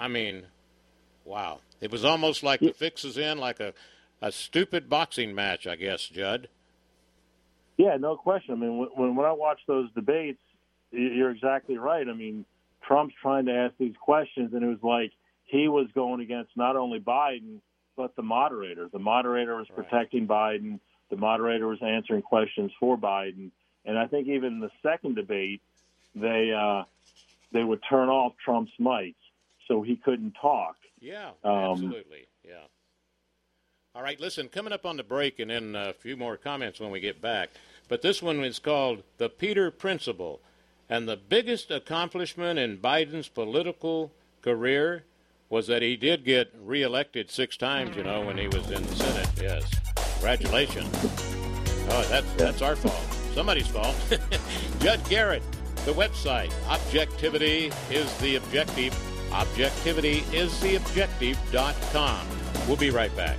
wow. It was almost like the fix is in, like a stupid boxing match, I guess, Judd. Yeah, no question. I mean, when I watch those debates, you're exactly right. I mean, Trump's trying to ask these questions, and it was like he was going against not only Biden, but the moderator. The moderator was protecting Biden. The moderator was answering questions for Biden. And I think even in the second debate, they would turn off Trump's mic so he couldn't talk. Yeah, absolutely. Yeah. All right, listen, coming up on the break and then a few more comments when we get back. But this one is called The Peter Principle. And the biggest accomplishment in Biden's political career was that he did get reelected 6 times, when he was in the Senate. Yes. Congratulations. Oh, that's our fault. Somebody's fault. Judd Garrett, the website, Objectivity is the Objective. ObjectivityIsTheObjective.com. We'll be right back.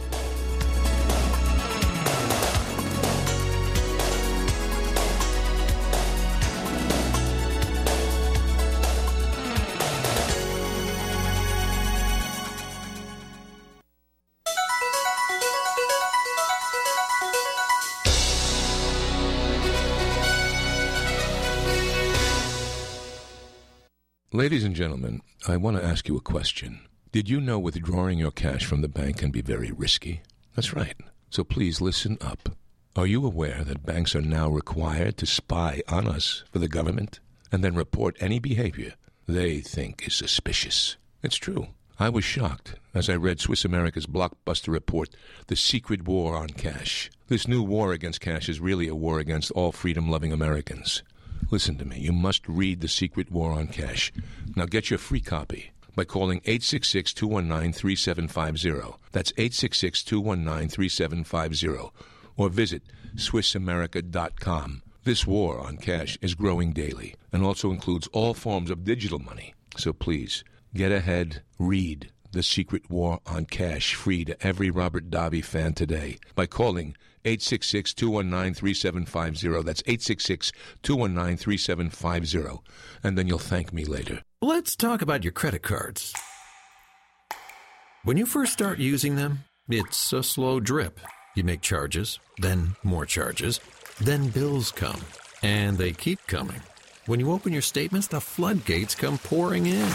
Ladies and gentlemen, I want to ask you a question. Did you know withdrawing your cash from the bank can be very risky? That's right. So please listen up. Are you aware that banks are now required to spy on us for the government and then report any behavior they think is suspicious? It's true. I was shocked as I read Swiss America's blockbuster report, The Secret War on Cash. This new war against cash is really a war against all freedom-loving Americans. Listen to me. You must read The Secret War on Cash. Now get your free copy by calling 866-219-3750. That's 866-219-3750. Or visit SwissAmerica.com. This war on cash is growing daily and also includes all forms of digital money. So please, get ahead, read The Secret War on Cash free to every Robert Davi fan today by calling 866-219-3750. That's 866-219-3750. And then you'll thank me later. Let's talk about your credit cards. When you first start using them, it's a slow drip. You make charges, then more charges, then bills come, and they keep coming. When you open your statements, the floodgates come pouring in.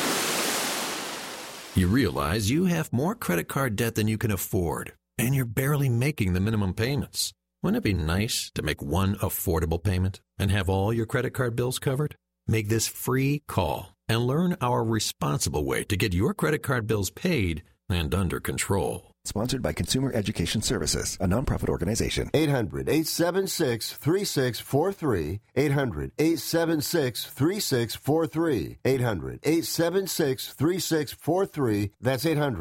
You realize you have more credit card debt than you can afford, and you're barely making the minimum payments. Wouldn't it be nice to make one affordable payment and have all your credit card bills covered? Make this free call and learn our responsible way to get your credit card bills paid and under control. Sponsored by Consumer Education Services, a nonprofit organization. 800-876-3643. 800-876-3643. 800-876-3643. That's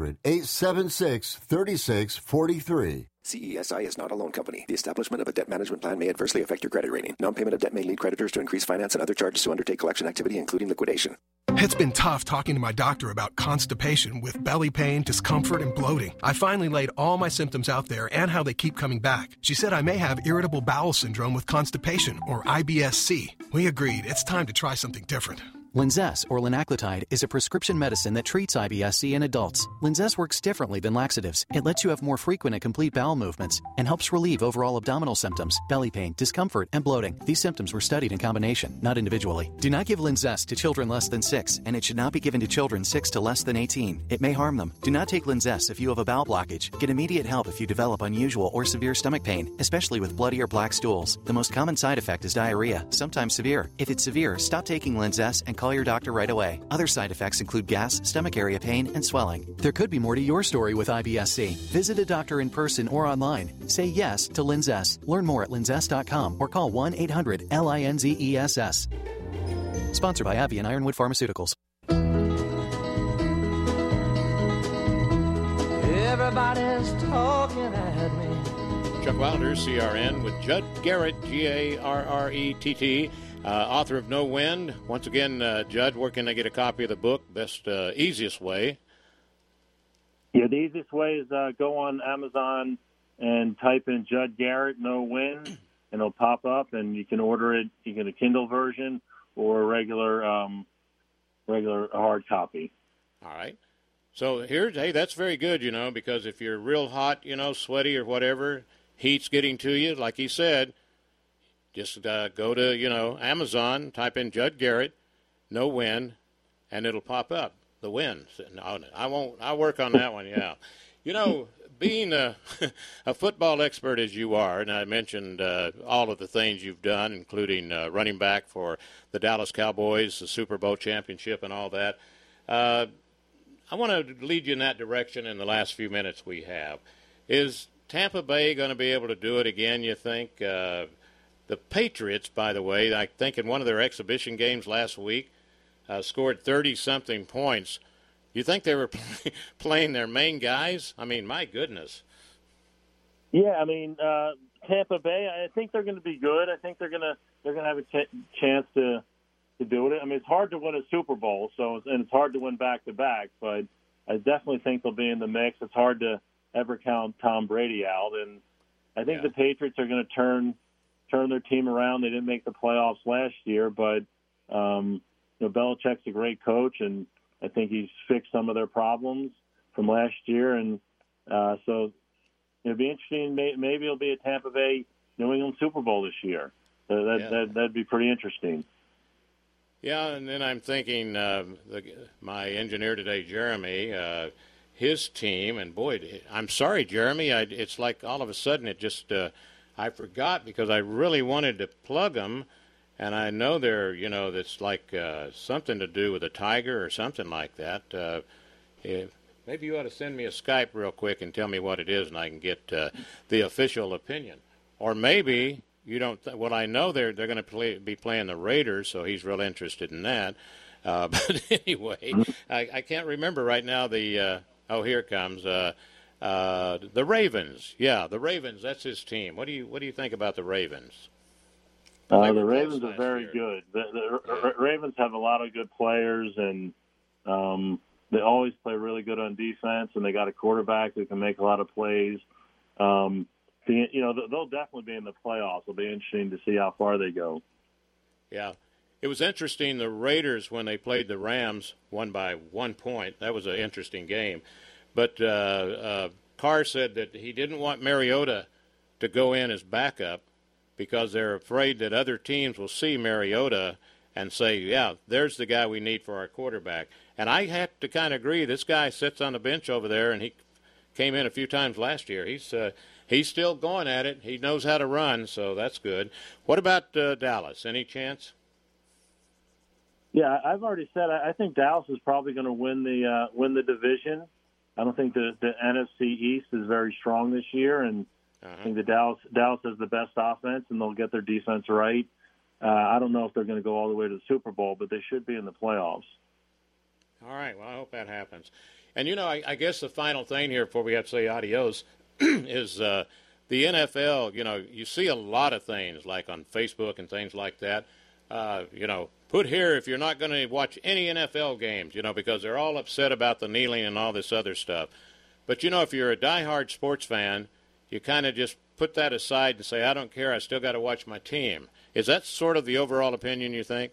800-876-3643. CESI is not a loan company. The establishment of a debt management plan may adversely affect your credit rating. Non-payment of debt may lead creditors to increase finance and other charges to undertake collection activity, including liquidation. It's been tough talking to my doctor about constipation with belly pain, discomfort, and bloating. I finally laid all my symptoms out there and how they keep coming back. She said I may have irritable bowel syndrome with constipation, or IBS-C. We agreed it's time to try something different. Linzess, or linaclotide, is a prescription medicine that treats IBS-C in adults. Linzess works differently than laxatives. It lets you have more frequent and complete bowel movements and helps relieve overall abdominal symptoms, belly pain, discomfort, and bloating. These symptoms were studied in combination, not individually. Do not give Linzess to children less than 6, and it should not be given to children 6 to less than 18. It may harm them. Do not take Linzess if you have a bowel blockage. Get immediate help if you develop unusual or severe stomach pain, especially with bloody or black stools. The most common side effect is diarrhea, sometimes severe. If it's severe, stop taking Linzess and call your doctor right away. Other side effects include gas, stomach area pain, and swelling. There could be more to your story with IBS-C. Visit a doctor in person or online. Say yes to Linzess. Learn more at linzess.com or call 1-800-LINZESS. Sponsored by AbbVie and Ironwood Pharmaceuticals. Everybody's talking at me. Chuck Wilder, CRN, with Judd Garrett, Garrett, author of No Wind. Once again, Judd, where can I get a copy of the book? Best, easiest way? Yeah, the easiest way is go on Amazon and type in Judd Garrett, No Wind, and it'll pop up, and you can order it. You get a Kindle version or a regular hard copy. All right. So hey, that's very good, because if you're real hot, sweaty or whatever, heat's getting to you, like he said, just go to, Amazon, type in Judd Garrett, No Wind, and it'll pop up, The Wind. No, I'll work on that one, yeah. Being a football expert as you are, and I mentioned all of the things you've done, including running back for the Dallas Cowboys, the Super Bowl championship and all that, I want to lead you in that direction in the last few minutes we have. Is Tampa Bay going to be able to do it again, you think? The Patriots, by the way, I think in one of their exhibition games last week, scored 30-something points. You think they were playing their main guys? I mean, my goodness. Yeah, Tampa Bay, I think they're going to be good. I think they're going to have a chance to do it. It's hard to win a Super Bowl, and it's hard to win back-to-back, but I definitely think they'll be in the mix. It's hard to ever count Tom Brady out, and I think the Patriots are going to turn their team around. They didn't make the playoffs last year, but Belichick's a great coach, and I think he's fixed some of their problems from last year. And so it'll be interesting. Maybe it'll be a Tampa Bay New England Super Bowl this year. That'd be pretty interesting. Yeah, and then I'm thinking my engineer today, Jeremy, his team, and boy, I'm sorry, Jeremy. It's like all of a sudden it just I forgot because I really wanted to plug them, and I know they're that's like something to do with a tiger or something like that. Maybe you ought to send me a Skype real quick and tell me what it is, and I can get the official opinion. Or maybe you don't. Well, I know they're going to be playing the Raiders, so he's real interested in that. But anyway, I can't remember right now the. Here it comes. The Ravens. Yeah, the Ravens. That's his team. What do you think about the Ravens? The Ravens are very good. The Ravens have a lot of good players, and they always play really good on defense, and they got a quarterback who can make a lot of plays. They'll definitely be in the playoffs. It'll be interesting to see how far they go. Yeah. It was interesting, the Raiders, when they played the Rams, won by 1 point. That was an interesting game. But Carr said that he didn't want Mariota to go in as backup because they're afraid that other teams will see Mariota and say, yeah, there's the guy we need for our quarterback. And I have to kind of agree. This guy sits on the bench over there, and he came in a few times last year. He's still going at it. He knows how to run, so that's good. What about Dallas? Any chance? Yeah, I've already said I think Dallas is probably going to win the division. I don't think the NFC East is very strong this year, and I think that Dallas has the best offense, and they'll get their defense right. I don't know if they're going to go all the way to the Super Bowl, but they should be in the playoffs. All right, well, I hope that happens. And, I guess the final thing here before we have to say adios is the NFL, you see a lot of things like on Facebook and things like that. Put here if you're not going to watch any NFL games, because they're all upset about the kneeling and all this other stuff. But, if you're a diehard sports fan, you kind of just put that aside and say, I don't care, I still got to watch my team. Is that sort of the overall opinion, you think?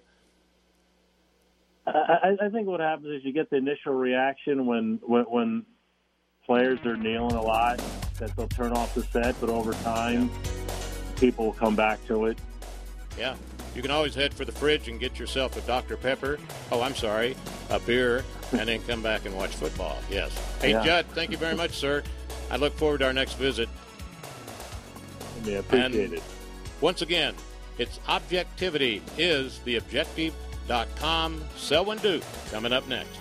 I think what happens is you get the initial reaction when players are kneeling a lot, that they'll turn off the set, but over time, people will come back to it. Yeah. You can always head for the fridge and get yourself a Dr. Pepper. A beer, and then come back and watch football. Yes. Hey, yeah. Judd, thank you very much, sir. I look forward to our next visit. Yeah, appreciate it. Once again, it's Objectivity is theobjective.com. Selwyn Duke coming up next.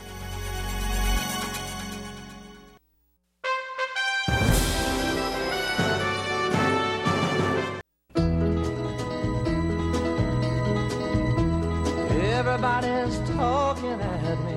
Everybody's talking at me.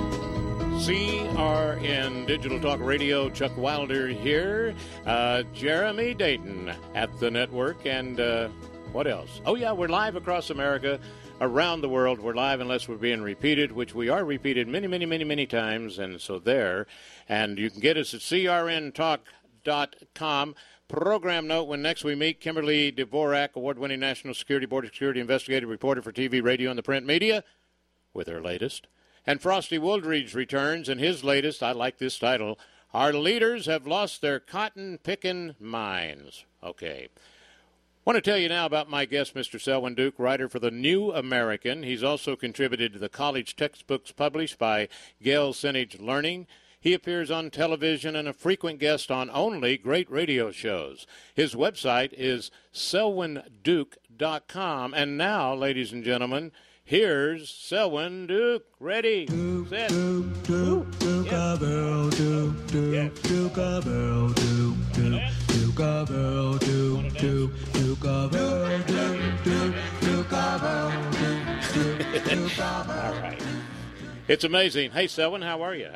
CRN Digital Talk Radio, Chuck Wilder here. Jeremy Dayton at the network. And what else? Oh, yeah, we're live across America, around the world. We're live unless we're being repeated, which we are repeated many, many, many, many times. And so there. And you can get us at crntalk.com. Program note, when next we meet, Kimberly Dvorak, award-winning National Security Board of Security investigative reporter for TV, radio, and the print media, with her latest. And Frosty Wooldridge returns, and his latest, I like this title, Our Leaders Have Lost Their Cotton-Pickin' Minds. Okay. Want to tell you now about my guest, Mr. Selwyn Duke, writer for The New American. He's also contributed to the college textbooks published by Gale Sinnage Learning. He appears on television and a frequent guest on only great radio shows. His website is selwynduke.com. And now, ladies and gentlemen, here's Selwyn Duke. Ready, set, Duke, Duke-a-bell, Duke, Duke, Duke-a-bell, Duke, Duke, Duke-a-bell, Duke, Duke, Duke-a-bell, Duke, Duke, Duke-a-bell, Duke, Duke, Duke-a-bell. All right. It's amazing. Hey, Selwyn, how are you?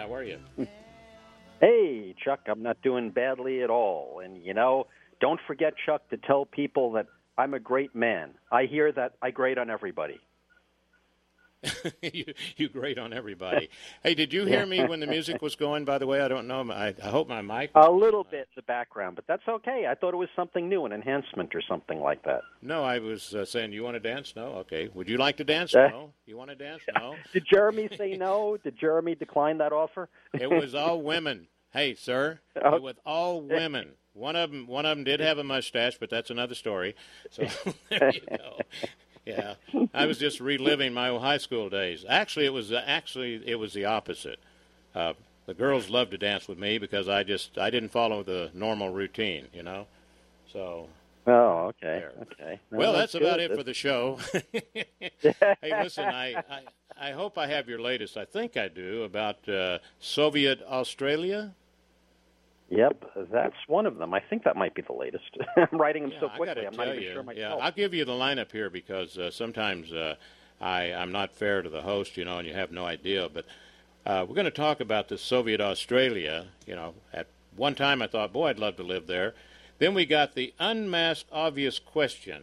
Hey, Chuck, I'm not doing badly at all. And, don't forget, Chuck, to tell people that I'm a great man. I hear that I grate on everybody. You grate on everybody. Hey, did you hear me when the music was going, by the way? I don't know. I hope my mic... A little bit in the background, but that's okay. I thought it was something new, an enhancement or something like that. No, I was saying, you want to dance? No? Okay. Would you like to dance? No. You want to dance? No. Did Jeremy say no? Did Jeremy decline that offer? It was all women. Hey, sir, it was all women. One of them did have a mustache, but that's another story. So there you go. Yeah, I was just reliving my old high school days. Actually, it was the opposite. The girls loved to dance with me because I didn't follow the normal routine, you know. So. Oh, okay, okay. No, Well, that's about good. it for the show. Hey, listen, I hope I have your latest. I think I do, about Soviet Australia. Yep, that's one of them. I think that might be the latest. I'm writing them so quickly, I'm not even sure myself. Yeah, I'll give you the lineup here because sometimes I'm not fair to the host, you know, and you have no idea. But we're going to talk about the Soviet Australia. You know, at one time I thought, boy, I'd love to live there. Then we got the unmasked obvious question.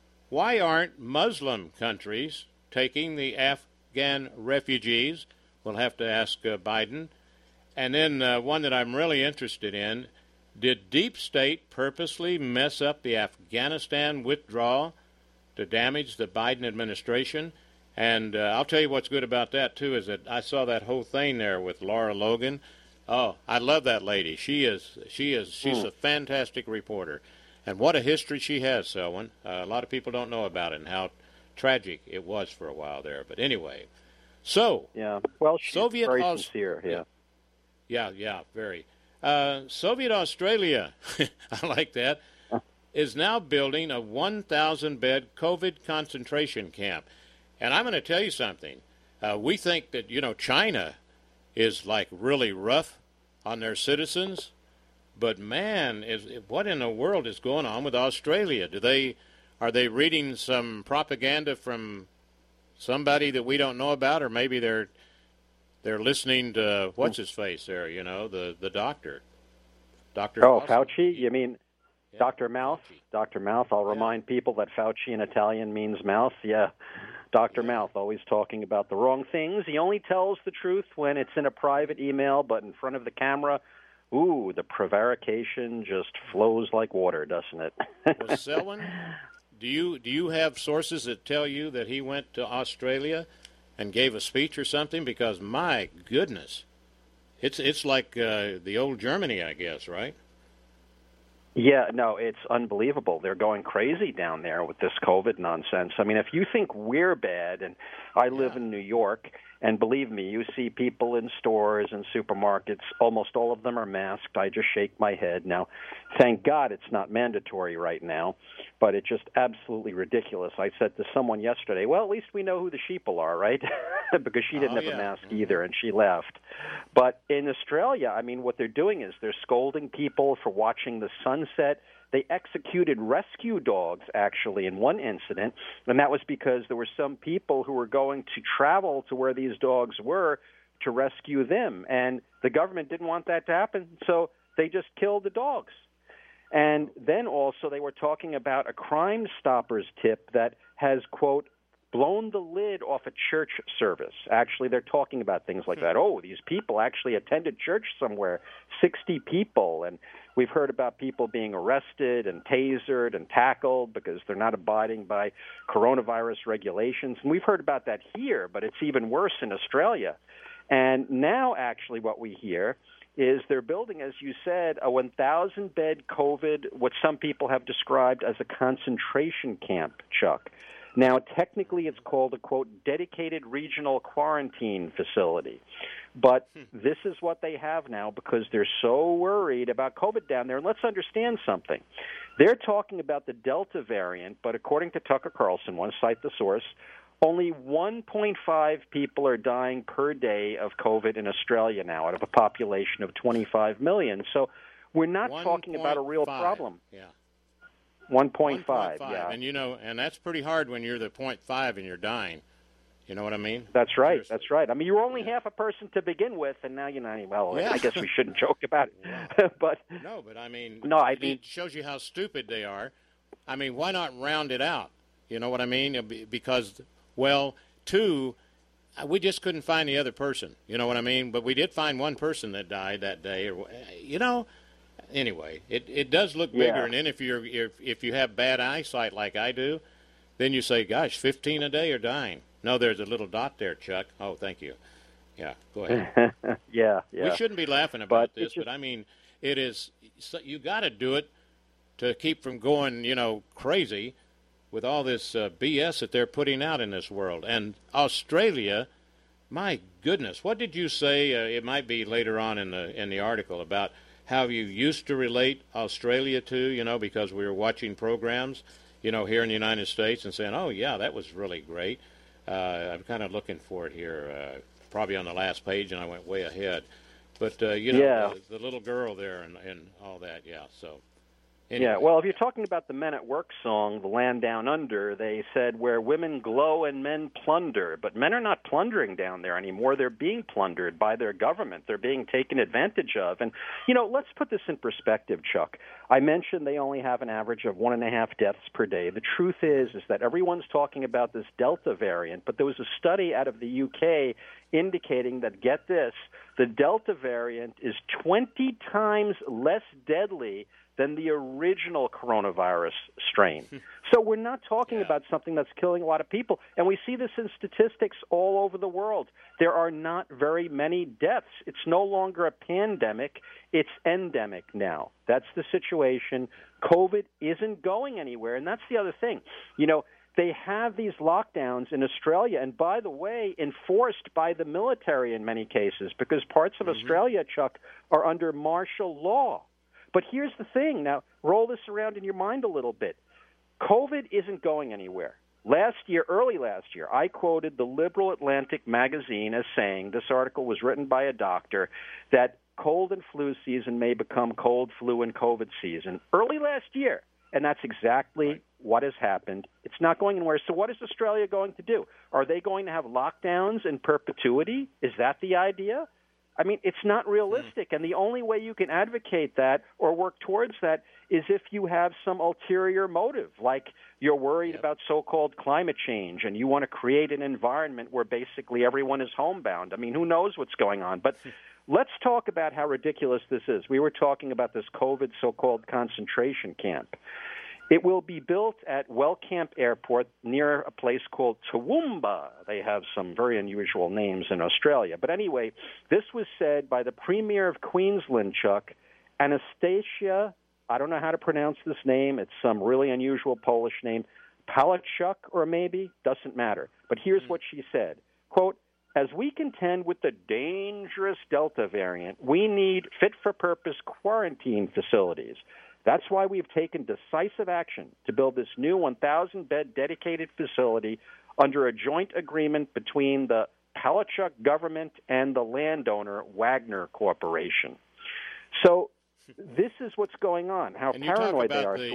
Why aren't Muslim countries taking the Afghan refugees? We'll have to ask Biden. And then one that I'm really interested in, did Deep State purposely mess up the Afghanistan withdrawal to damage the Biden administration? And I'll tell you what's good about that, too, is that I saw that whole thing there with Laura Logan. Oh, I love that lady. She's a fantastic reporter. And what a history she has, Selwyn. A lot of people don't know about it and how tragic it was for a while there. But anyway, so. Yeah, well, she's Soviet very sincere, yeah. Yeah, very. Soviet Australia, I like that, is now building a 1,000-bed COVID concentration camp. And I'm going to tell you something. We think that, you know, China is like really rough on their citizens, but man, what in the world is going on with Australia? Are they reading some propaganda from somebody that we don't know about, or maybe they're listening to what's his face there? You know, the doctor, Dr. Fauci. You mean Dr. Mouth? Dr. Mouth. I'll remind people that Fauci in Italian means mouth. Yeah. Dr. Mouth, always talking about the wrong things. He only tells the truth when it's in a private email, but in front of the camera, ooh, the prevarication just flows like water, doesn't it? Well, Selwyn, do you have sources that tell you that he went to Australia and gave a speech or something? Because my goodness, it's like the old Germany, I guess, right? Yeah, no, it's unbelievable. They're going crazy down there with this COVID nonsense. I mean, if you think we're bad, and I live in New York, and believe me, you see people in stores and supermarkets, almost all of them are masked. I just shake my head. Now, thank God it's not mandatory right now, but it's just absolutely ridiculous. I said to someone yesterday, well, at least we know who the sheeple are, right? Because she didn't have a mask either, and she laughed. But in Australia, I mean, what they're doing is they're scolding people for watching the sunset. They executed rescue dogs, actually, in one incident, and that was because there were some people who were going to travel to where these dogs were to rescue them, and the government didn't want that to happen, so they just killed the dogs. And then also they were talking about a Crime Stoppers tip that has, quote, blown the lid off a church service. Actually, they're talking about things like that. Oh, these people actually attended church somewhere, 60 people. And we've heard about people being arrested and tasered and tackled because they're not abiding by coronavirus regulations. And we've heard about that here, but it's even worse in Australia. And now, actually, what we hear is they're building, as you said, a 1,000-bed COVID, what some people have described as a concentration camp, Chuck. Now, technically, it's called a, quote, dedicated regional quarantine facility. But this is what they have now because they're so worried about COVID down there. And let's understand something. They're talking about the Delta variant, but according to Tucker Carlson, one cite the source, only 1.5 people are dying per day of COVID in Australia now out of a population of 25 million. So we're not talking about a real problem. Yeah. 1.5, yeah. And, you know, and that's pretty hard when you're the 0.5 and you're dying. You know what I mean? That's right. Seriously. That's right. I mean, you're only half a person to begin with, and now you're not. Well, I guess we shouldn't joke about it. But no, but I mean, it shows you how stupid they are. I mean, why not round it out? You know what I mean? Because, well, two, we just couldn't find the other person. You know what I mean? But we did find one person that died that day. Or, you know. Anyway, it does look bigger, and then if you have bad eyesight like I do, then you say, "Gosh, 15 a day are dying." No, there's a little dot there, Chuck. Oh, thank you. Yeah, go ahead. yeah. We shouldn't be laughing about this, but I mean, it is. You got to do it to keep from going, you know, crazy. with all this BS that they're putting out in this world. And Australia, my goodness, what did you say? It might be later on in the article about how you used to relate Australia to, because we were watching programs, here in the United States and saying, oh, yeah, that was really great. I'm kind of looking for it here, probably on the last page, and I went way ahead. But, the little girl there and all that, yeah, so. Anyway. Yeah, well, if you're talking about the Men at Work song, The Land Down Under, they said where women glow and men plunder. But men are not plundering down there anymore. They're being plundered by their government. They're being taken advantage of. And, let's put this in perspective, Chuck. I mentioned they only have an average of 1.5 deaths per day. The truth is that everyone's talking about this Delta variant, but there was a study out of the UK indicating that, get this, the Delta variant is 20 times less deadly than the original coronavirus strain. So we're not talking about something that's killing a lot of people. And we see this in statistics all over the world. There are not very many deaths. It's no longer a pandemic. It's endemic now. That's the situation. COVID isn't going anywhere. And that's the other thing. They have these lockdowns in Australia, and by the way, enforced by the military in many cases, because parts of Australia, Chuck, are under martial law. But here's the thing. Now, roll this around in your mind a little bit. COVID isn't going anywhere. Early last year, I quoted the Liberal Atlantic magazine as saying, this article was written by a doctor, that cold and flu season may become cold, flu, and COVID season. Early last year. And that's exactly what has happened. It's not going anywhere. So what is Australia going to do? Are they going to have lockdowns in perpetuity? Is that the idea? I mean, it's not realistic, and the only way you can advocate that or work towards that is if you have some ulterior motive, like you're worried about so-called climate change and you want to create an environment where basically everyone is homebound. I mean, who knows what's going on? But let's talk about how ridiculous this is. We were talking about this COVID so-called concentration camp. It will be built at Wellcamp Airport near a place called Toowoomba. They have some very unusual names in Australia. But anyway, this was said by the Premier of Queensland, Chuck, Anastasia, I don't know how to pronounce this name. It's some really unusual Polish name. Palachuk, or maybe, doesn't matter. But here's what she said, quote, as we contend with the dangerous Delta variant, we need fit-for-purpose quarantine facilities. That's why we've taken decisive action to build this new 1,000-bed dedicated facility under a joint agreement between the Palachuk government and the landowner Wagner Corporation. So this is what's going on, how and paranoid they are.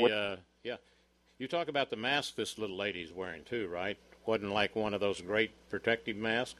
You talk about the mask this little lady's wearing, too, right? Wasn't like one of those great protective masks?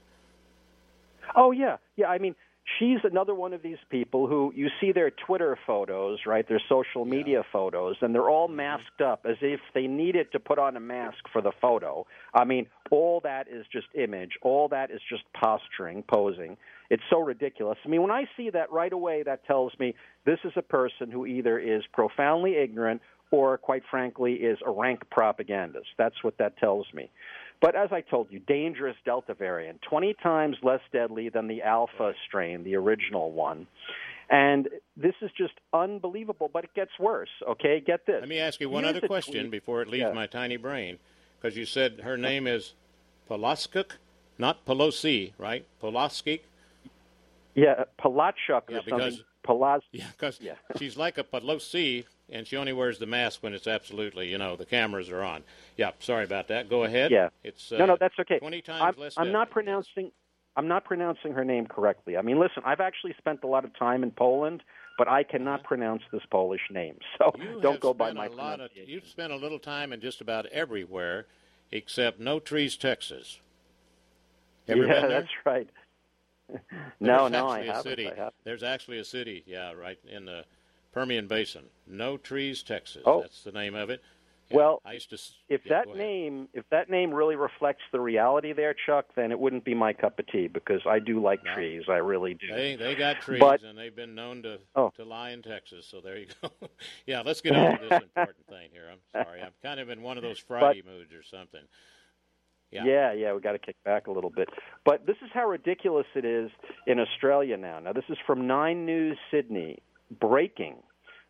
Oh, yeah. Yeah, I mean, she's another one of these people who you see their Twitter photos, right, their social media photos, and they're all masked up as if they needed to put on a mask for the photo. I mean, all that is just image. All that is just posturing, posing. It's so ridiculous. I mean, when I see that right away, that tells me this is a person who either is profoundly ignorant or, quite frankly, is a rank propagandist. That's what that tells me. But as I told you, dangerous Delta variant, 20 times less deadly than the Alpha strain, the original one. And this is just unbelievable, but it gets worse, okay? Get this. Let me ask you one other question before it leaves my tiny brain, because you said her name is Polaskuk, not Pelosi, right? Polaskik? Yeah, Palachuk or something. Because she's like a Pelosi, and she only wears the mask when it's absolutely, the cameras are on. Yeah, sorry about that. Go ahead. Yeah. It's no, that's okay. 20 times less deadly. I'm not pronouncing her name correctly. I mean, listen, I've actually spent a lot of time in Poland, but I cannot pronounce this Polish name. So don't go by my pronunciation. You've spent a little time in just about everywhere except No Trees, Texas. Have you been there? That's right. No, I haven't. There's actually a city, right in the Permian Basin. No Trees, Texas. Oh. That's the name of it. Yeah, well, if that name really reflects the reality there, Chuck, then it wouldn't be my cup of tea because I do like trees. I really do. They got trees, and they've been known to lie in Texas. So there you go. Yeah, let's get on to this important thing here. I'm sorry. I'm kind of in one of those Friday moods or something. Yeah, we got to kick back a little bit. But this is how ridiculous it is in Australia now. Now, this is from 9 News Sydney. Breaking.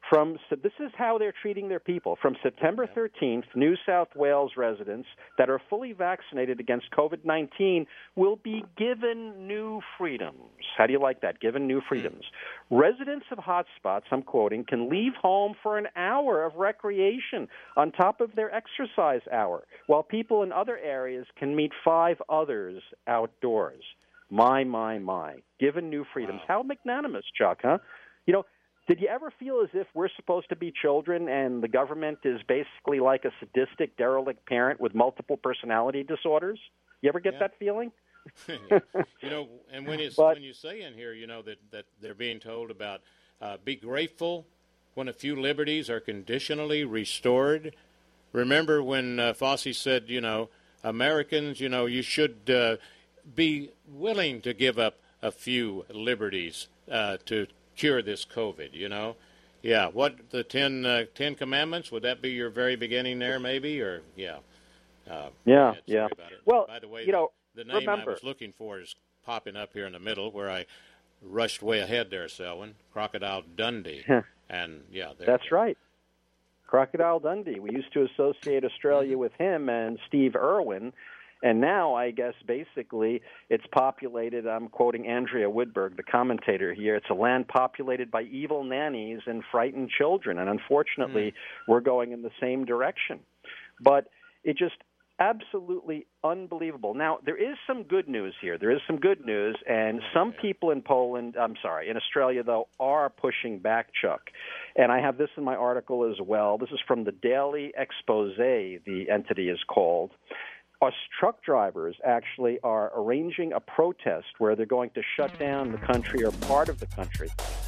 This is how they're treating their people. From September 13th, New South Wales residents that are fully vaccinated against COVID-19 will be given new freedoms. How do you like that? Given new freedoms. Residents of hotspots, I'm quoting, can leave home for an hour of recreation on top of their exercise hour, while people in other areas can meet 5 others outdoors. My. Given new freedoms. Wow. How magnanimous, Chuck, huh? You know, did you ever feel as if we're supposed to be children and the government is basically like a sadistic, derelict parent with multiple personality disorders? You ever get that feeling? You know, and when you say in here, you know, that they're being told about be grateful when a few liberties are conditionally restored. Remember when Fauci said, you know, Americans, you know, you should be willing to give up a few liberties to cure this COVID, you know? Yeah, what, the 10 Commandments, would that be your very beginning there, maybe? Or, yeah. Yeah. Well, by the way, you know, the name I was looking for is popping up here in the middle where I rushed way ahead there, Selwyn. Crocodile Dundee. And, yeah. That's right. Crocodile Dundee. We used to associate Australia with him and Steve Irwin. And now, I guess, basically, it's populated, I'm quoting Andrea Woodberg, the commentator here, it's a land populated by evil nannies and frightened children. And unfortunately, we're going in the same direction. But it just absolutely unbelievable. Now, there is some good news here. There is some good news, and some people in in Australia, though, are pushing back, Chuck. And I have this in my article as well. This is from the Daily Expose, the entity is called. Us truck drivers actually are arranging a protest where they're going to shut down the country or part of the country.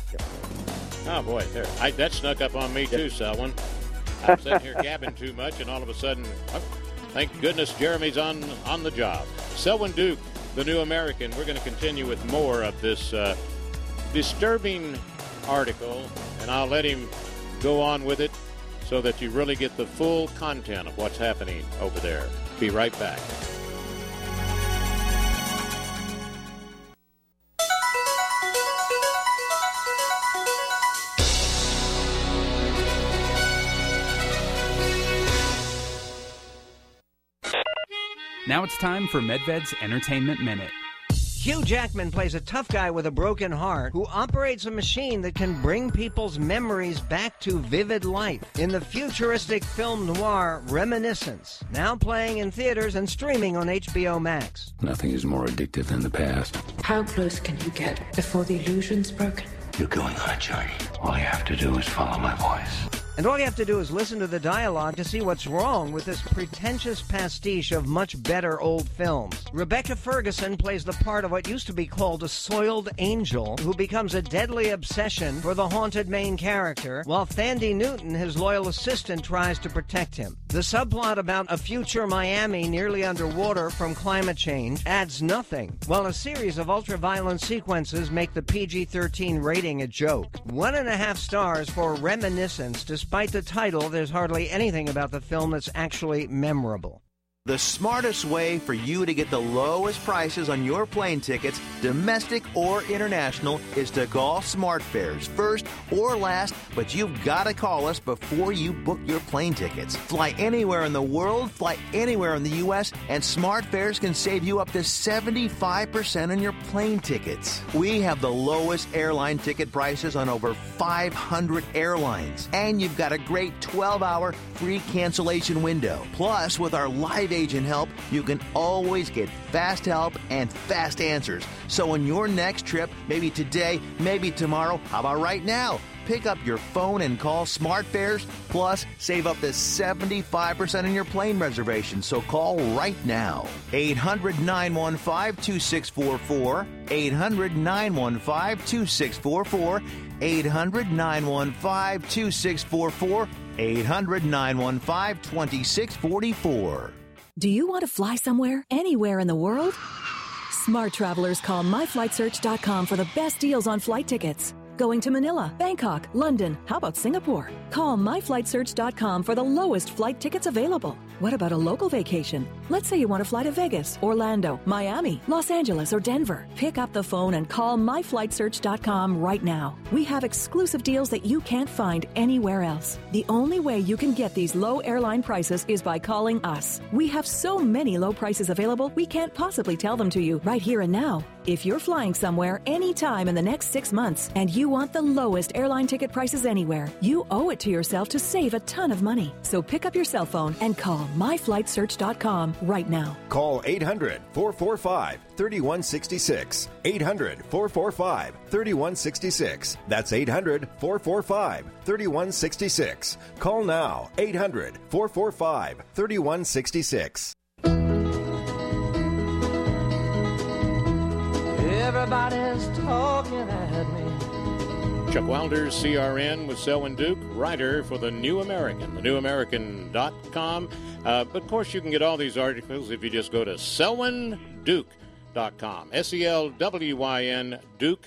Oh, boy, that snuck up on me too, Selwyn. I'm sitting here gabbing too much, and all of a sudden, thank goodness Jeremy's on the job. Selwyn Duke, the New American. We're going to continue with more of this disturbing article, and I'll let him go on with it so that you really get the full content of what's happening over there. Be right back. Now it's time for MedVed's Entertainment Minute. Hugh Jackman plays a tough guy with a broken heart who operates a machine that can bring people's memories back to vivid life in the futuristic film noir Reminiscence, now playing in theaters and streaming on HBO Max. Nothing is more addictive than the past. How close can you get before the illusion's broken? You're going on a journey. All you have to do is follow my voice. And all you have to do is listen to the dialogue to see what's wrong with this pretentious pastiche of much better old films. Rebecca Ferguson plays the part of what used to be called a soiled angel who becomes a deadly obsession for the haunted main character, while Thandie Newton, his loyal assistant, tries to protect him. The subplot about a future Miami nearly underwater from climate change adds nothing, while a series of ultra-violent sequences make the PG-13 rating a joke. 1.5 stars for Reminiscence. Despite the title, there's hardly anything about the film that's actually memorable. The smartest way for you to get the lowest prices on your plane tickets, domestic or international, is to call SmartFares first or last, but you've got to call us before you book your plane tickets. Fly anywhere in the world, fly anywhere in the U.S., and SmartFares can save you up to 75% on your plane tickets. We have the lowest airline ticket prices on over 500 airlines, and you've got a great 12-hour free cancellation window. Plus, with our live agent help, you can always get fast help and fast answers. So on your next trip, maybe today, maybe tomorrow, how about right now? Pick up your phone and call SmartFares, plus save up to 75% on your plane reservation. So call right now. 800-915-2644. 800-915-2644. 800-915-2644. 800-915-2644. Do you want to fly somewhere, anywhere in the world? Smart travelers call myflightsearch.com for the best deals on flight tickets. Going to Manila, Bangkok, London, how about Singapore? Call myflightsearch.com for the lowest flight tickets available. What about a local vacation? Let's say you want to fly to Vegas, Orlando, Miami, Los Angeles, or Denver. Pick up the phone and call myflightsearch.com right now. We have exclusive deals that you can't find anywhere else. The only way you can get these low airline prices is by calling us. We have so many low prices available, we can't possibly tell them to you right here and now. If you're flying somewhere anytime in the next 6 months and you want the lowest airline ticket prices anywhere, you owe it to yourself to save a ton of money. So pick up your cell phone and call myflightsearch.com right now. Call 800-445-3166. 800-445-3166. That's 800-445-3166. Call now. 800-445-3166. Everybody's talking at me. Chuck Wilder's CRN with Selwyn Duke, writer for The New American, thenewamerican.com. But, of course, you can get all these articles if you just go to selwynduke.com, SELWYN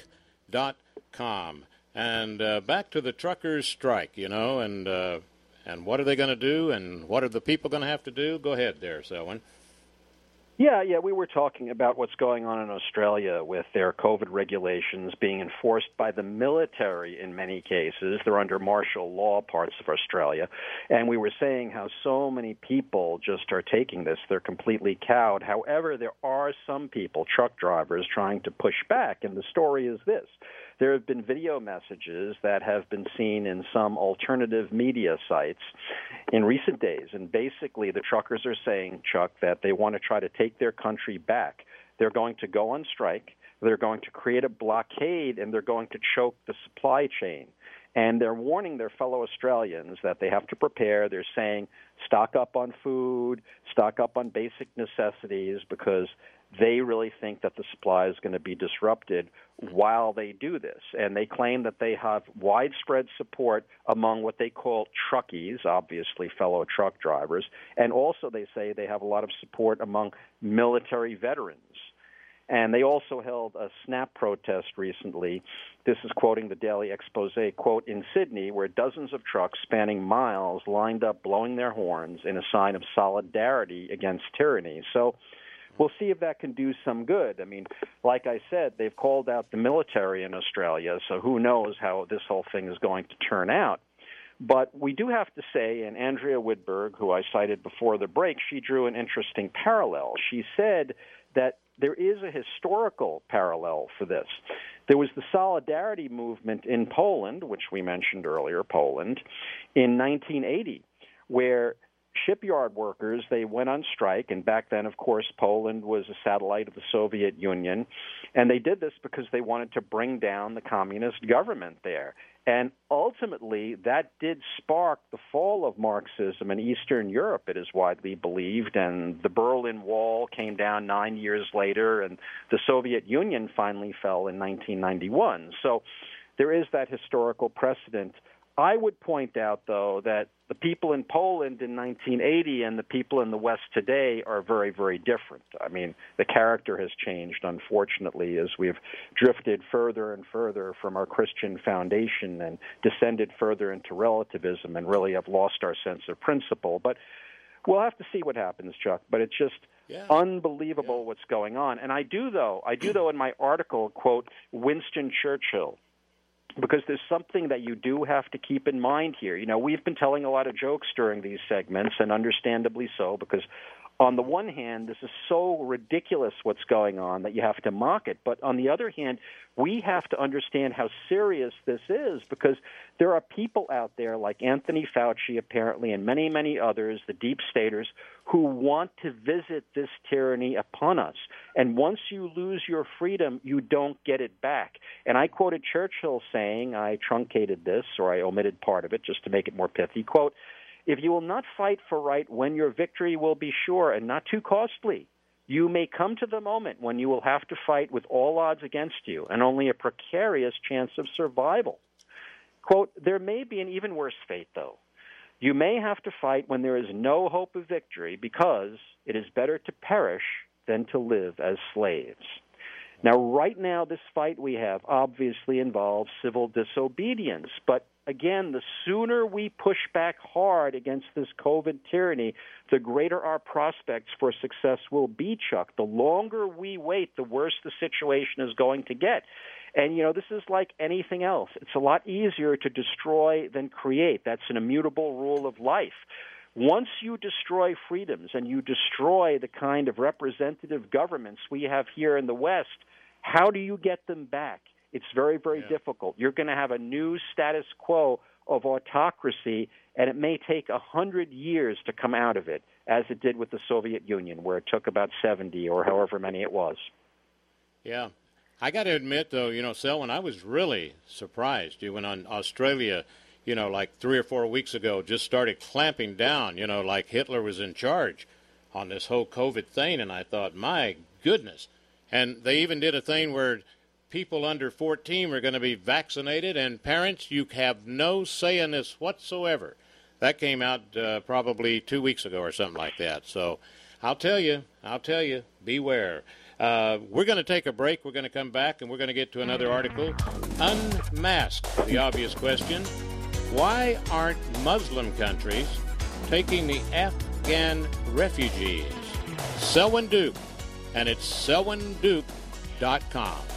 Duke.com. And back to the truckers' strike, and what are they going to do, and what are the people going to have to do? Go ahead there, Selwyn. Yeah, we were talking about what's going on in Australia with their COVID regulations being enforced by the military in many cases. They're under martial law, parts of Australia. And we were saying how so many people just are taking this. They're completely cowed. However, there are some people, truck drivers, trying to push back. And the story is this. There have been video messages that have been seen in some alternative media sites in recent days. And basically, the truckers are saying, Chuck, that they want to try to take their country back. They're going to go on strike. They're going to create a blockade, and they're going to choke the supply chain. And they're warning their fellow Australians that they have to prepare. They're saying, stock up on food, stock up on basic necessities, because they really think that the supply is going to be disrupted while they do this. And they claim that they have widespread support among what they call truckies, obviously fellow truck drivers, and also they say they have a lot of support among military veterans. And they also held a SNAP protest recently. This is quoting the Daily Expose, quote, in Sydney, where dozens of trucks spanning miles lined up blowing their horns in a sign of solidarity against tyranny. So we'll see if that can do some good. I mean, like I said, they've called out the military in Australia, so who knows how this whole thing is going to turn out. But we do have to say, and Andrea Widberg, who I cited before the break, she drew an interesting parallel. She said that there is a historical parallel for this. There was the Solidarity movement in Poland, which we mentioned earlier, Poland, in 1980, where shipyard workers, they went on strike, and back then, of course, Poland was a satellite of the Soviet Union, and they did this because they wanted to bring down the communist government there. And ultimately, that did spark the fall of Marxism in Eastern Europe, it is widely believed, and the Berlin Wall came down 9 years later, and the Soviet Union finally fell in 1991. So there is that historical precedent. I would point out, though, that the people in Poland in 1980 and the people in the West today are very, very different. I mean, the character has changed, unfortunately, as we've drifted further and further from our Christian foundation and descended further into relativism and really have lost our sense of principle. But we'll have to see what happens, Chuck. But it's just unbelievable what's going on. And I do, though, in my article, quote Winston Churchill, because there's something that you do have to keep in mind here. You know, we've been telling a lot of jokes during these segments, and understandably so, because on the one hand, this is so ridiculous what's going on that you have to mock it. But on the other hand, we have to understand how serious this is, because there are people out there like Anthony Fauci, apparently, and many, many others, the deep staters, who want to visit this tyranny upon us. And once you lose your freedom, you don't get it back. And I quoted Churchill saying, I truncated this, or I omitted part of it just to make it more pithy, quote, "If you will not fight for right when your victory will be sure and not too costly, you may come to the moment when you will have to fight with all odds against you and only a precarious chance of survival." Quote, "There may be an even worse fate, though. You may have to fight when there is no hope of victory, because it is better to perish than to live as slaves." Now, right now, this fight we have obviously involves civil disobedience. But again, the sooner we push back hard against this COVID tyranny, the greater our prospects for success will be, Chuck. The longer we wait, the worse the situation is going to get. And, this is like anything else. It's a lot easier to destroy than create. That's an immutable rule of life. Once you destroy freedoms and you destroy the kind of representative governments we have here in the West, how do you get them back? It's very, very difficult. You're going to have a new status quo of autocracy, and it may take 100 years to come out of it, as it did with the Soviet Union, where it took about 70 or however many it was. Yeah. I got to admit, though, Selwyn, I was really surprised. When on Australia, like 3 or 4 weeks ago, just started clamping down, like Hitler was in charge on this whole COVID thing, and I thought, my goodness. And they even did a thing where people under 14 were going to be vaccinated, and parents, you have no say in this whatsoever. That came out probably 2 weeks ago or something like that. So I'll tell you, beware. We're going to take a break. We're going to come back, and we're going to get to another article. Unmask the obvious question. Why aren't Muslim countries taking the Afghan refugees? Selwyn Duke, and it's selwynduke.com.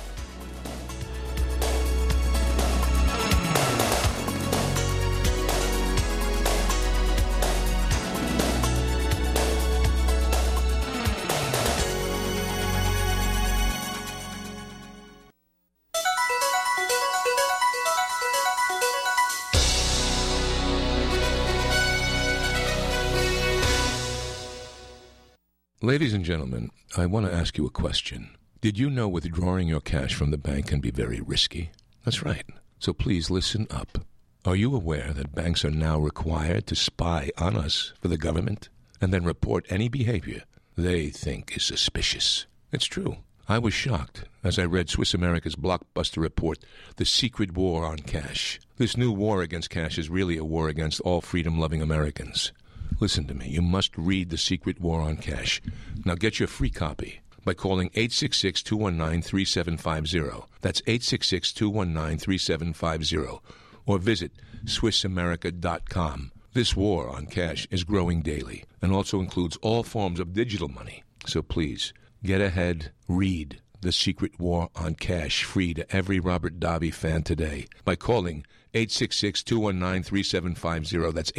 Ladies and gentlemen, I want to ask you a question. Did you know withdrawing your cash from the bank can be very risky? That's right. So please listen up. Are you aware that banks are now required to spy on us for the government and then report any behavior they think is suspicious? It's true. I was shocked as I read Swiss America's blockbuster report, The Secret War on Cash. This new war against cash is really a war against all freedom-loving Americans. Listen to me. You must read The Secret War on Cash. Now get your free copy by calling 866-219-3750. That's 866-219-3750. Or visit SwissAmerica.com. This war on cash is growing daily and also includes all forms of digital money. So please, get ahead, read The Secret War on Cash free to every Robert Davi fan today by calling 866-219-3750. That's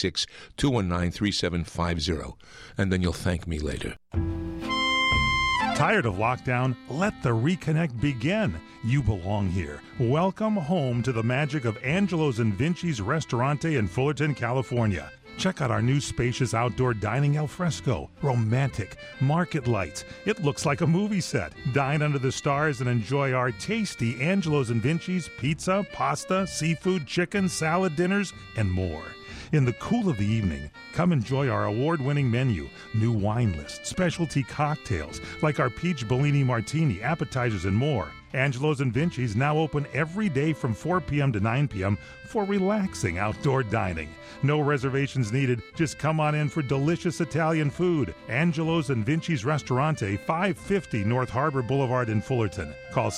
866-219-3750. And then you'll thank me later. Tired of lockdown? Let the reconnect begin. You belong here. Welcome home to the magic of Angelo's and Vinci's Restaurante in Fullerton, California. Check out our new spacious outdoor dining al fresco. Romantic. Market lights. It looks like a movie set. Dine under the stars and enjoy our tasty Angelo's and Vinci's pizza, pasta, seafood, chicken, salad dinners, and more. In the cool of the evening, come enjoy our award-winning menu, new wine list, specialty cocktails like our Peach Bellini Martini, appetizers, and more. Angelo's and Vinci's now open every day from 4 p.m. to 9 p.m. for relaxing outdoor dining. No reservations needed. Just come on in for delicious Italian food. Angelo's and Vinci's Restaurante, 550 North Harbor Boulevard in Fullerton. Call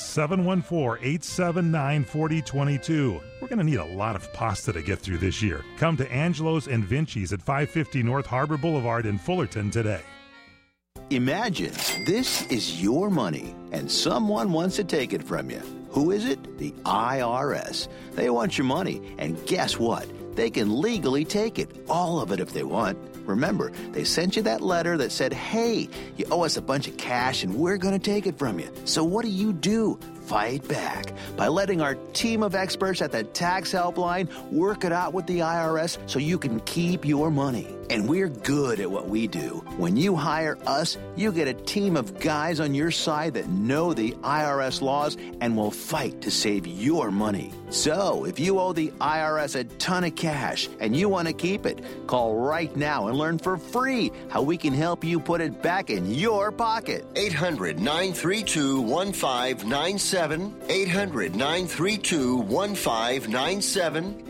714-879-4022. We're going to need a lot of pasta to get through this year. Come to Angelo's and Vinci's at 550 North Harbor Boulevard in Fullerton today. Imagine this is your money and someone wants to take it from you. Who is it? The IRS. They want your money, and guess what? They can legally take it, all of it if they want. Remember, they sent you that letter that said, hey, you owe us a bunch of cash and we're going to take it from you. So what do? Fight back by letting our team of experts at the Tax Helpline work it out with the IRS so you can keep your money. And we're good at what we do. When you hire us, you get a team of guys on your side that know the IRS laws and will fight to save your money. So if you owe the IRS a ton of cash and you want to keep it, call right now and learn for free how we can help you put it back in your pocket. 800-932-1597. 800-932-1597.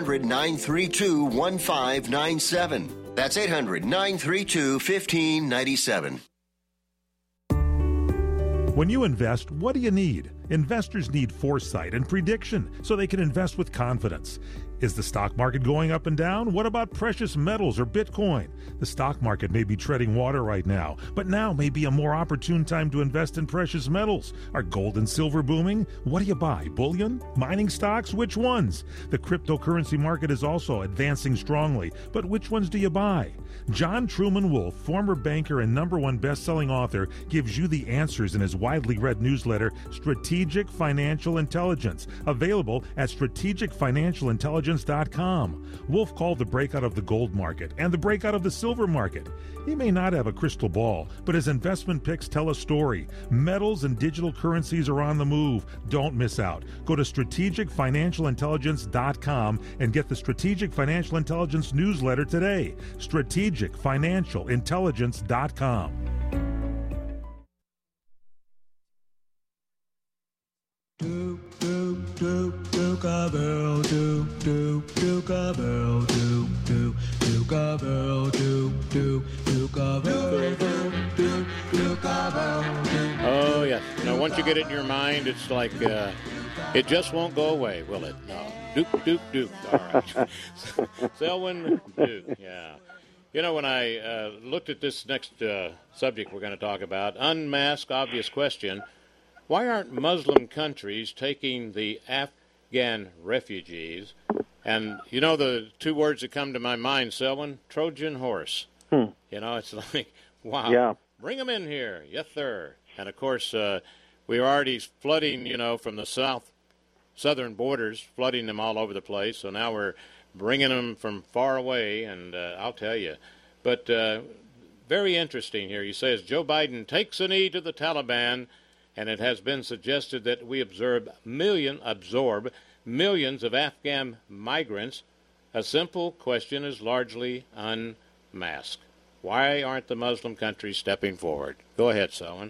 800-932-1597. That's 800-932-1597. When you invest, what do you need? Investors need foresight and prediction so they can invest with confidence. Is the stock market going up and down? What about precious metals or Bitcoin? The stock market may be treading water right now, but now may be a more opportune time to invest in precious metals. Are gold and silver booming? What do you buy? Bullion? Mining stocks? Which ones? The cryptocurrency market is also advancing strongly, but which ones do you buy? John Truman Wolfe, former banker and #1 best-selling author, gives you the answers in his widely read newsletter, Strategic Financial Intelligence, available at strategicfinancialintelligence.com. Wolfe called the breakout of the gold market and the breakout of the silver market. He may not have a crystal ball, but his investment picks tell a story. Metals and digital currencies are on the move. Don't miss out. Go to strategicfinancialintelligence.com and get the Strategic Financial Intelligence newsletter today. strategicfinancialintelligence.com. Oh, yes. Now, once you get it in your mind, it's like it just won't go away, will it? No. Duke. All right. Selwyn Duke, yeah. You know, when I looked at this next subject we're going to talk about, unmasked, obvious question, why aren't Muslim countries taking the Afghan refugees? And, you know, the two words that come to my mind, Selwyn, Trojan horse. You know, it's like, wow, yeah. Bring them in here. Yes, sir. And, of course, we are already flooding, you know, from the southern borders, flooding them all over the place. So now we're bringing them from far away, and I'll tell you. But very interesting here. You say, as Joe Biden takes a knee to the Taliban, and it has been suggested that we absorb millions of Afghan migrants, a simple question is largely unmasked. Why aren't the Muslim countries stepping forward? Go ahead, Selwyn.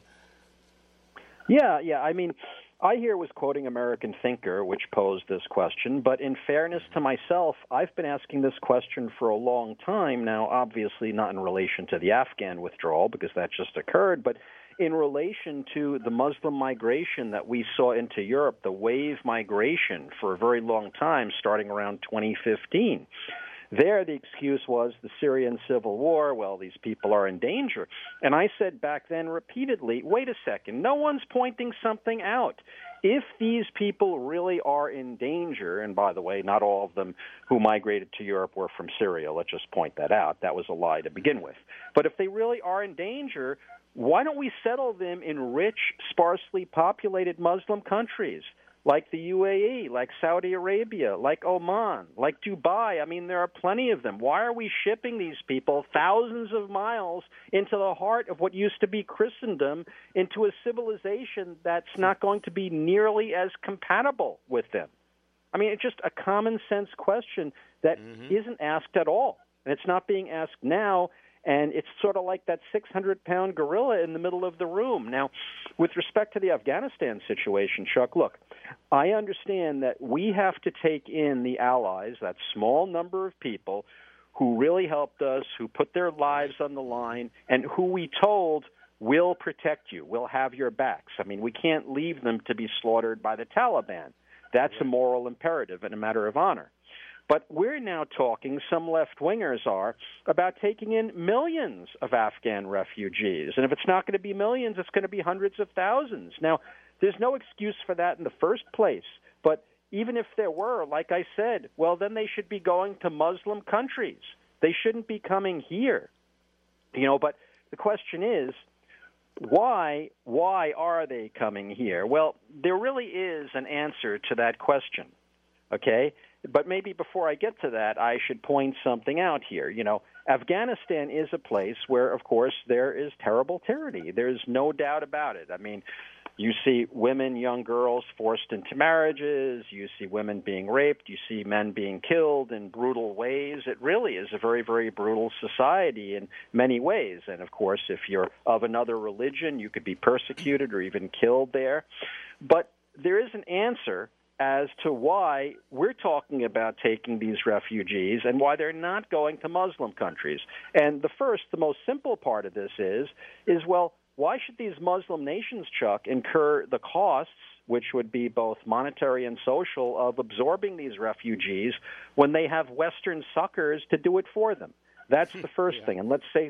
Yeah. I mean, I here was quoting American Thinker, which posed this question, but in fairness to myself, I've been asking this question for a long time now, obviously not in relation to the Afghan withdrawal, because that just occurred, but in relation to the Muslim migration that we saw into Europe, the wave migration for a very long time, starting around 2015. There, the excuse was the Syrian civil war. Well, these people are in danger. And I said back then repeatedly, wait a second, no one's pointing something out. If these people really are in danger, and by the way, not all of them who migrated to Europe were from Syria, let's just point that out. That was a lie to begin with. But if they really are in danger, why don't we settle them in rich, sparsely populated Muslim countries like the UAE, like Saudi Arabia, like Oman, like Dubai? I mean, there are plenty of them. Why are we shipping these people thousands of miles into the heart of what used to be Christendom, into a civilization that's not going to be nearly as compatible with them? I mean, it's just a common sense question that isn't asked at all. And it's not being asked now. And it's sort of like that 600-pound gorilla in the middle of the room. Now, with respect to the Afghanistan situation, Chuck, look, I understand that we have to take in the allies, that small number of people who really helped us, who put their lives on the line, and who we told will protect you, will have your backs. I mean, we can't leave them to be slaughtered by the Taliban. That's a moral imperative and a matter of honor. But we're now talking, some left-wingers are, about taking in millions of Afghan refugees. And if it's not going to be millions, it's going to be hundreds of thousands. Now, there's no excuse for that in the first place. But even if there were, like I said, well, then they should be going to Muslim countries. They shouldn't be coming here. You know, but the question is, why are they coming here? Well, there really is an answer to that question, okay? But maybe before I get to that, I should point something out here. You know, Afghanistan is a place where, of course, there is terrible tyranny. There's no doubt about it. I mean, you see women, young girls forced into marriages. You see women being raped. You see men being killed in brutal ways. It really is a very, very brutal society in many ways. And, of course, if you're of another religion, you could be persecuted or even killed there. But there is an answer as to why we're talking about taking these refugees and why they're not going to Muslim countries. And the most simple part of this is, well, why should these Muslim nations, Chuck, incur the costs, which would be both monetary and social, of absorbing these refugees when they have Western suckers to do it for them? That's the first thing. And let's say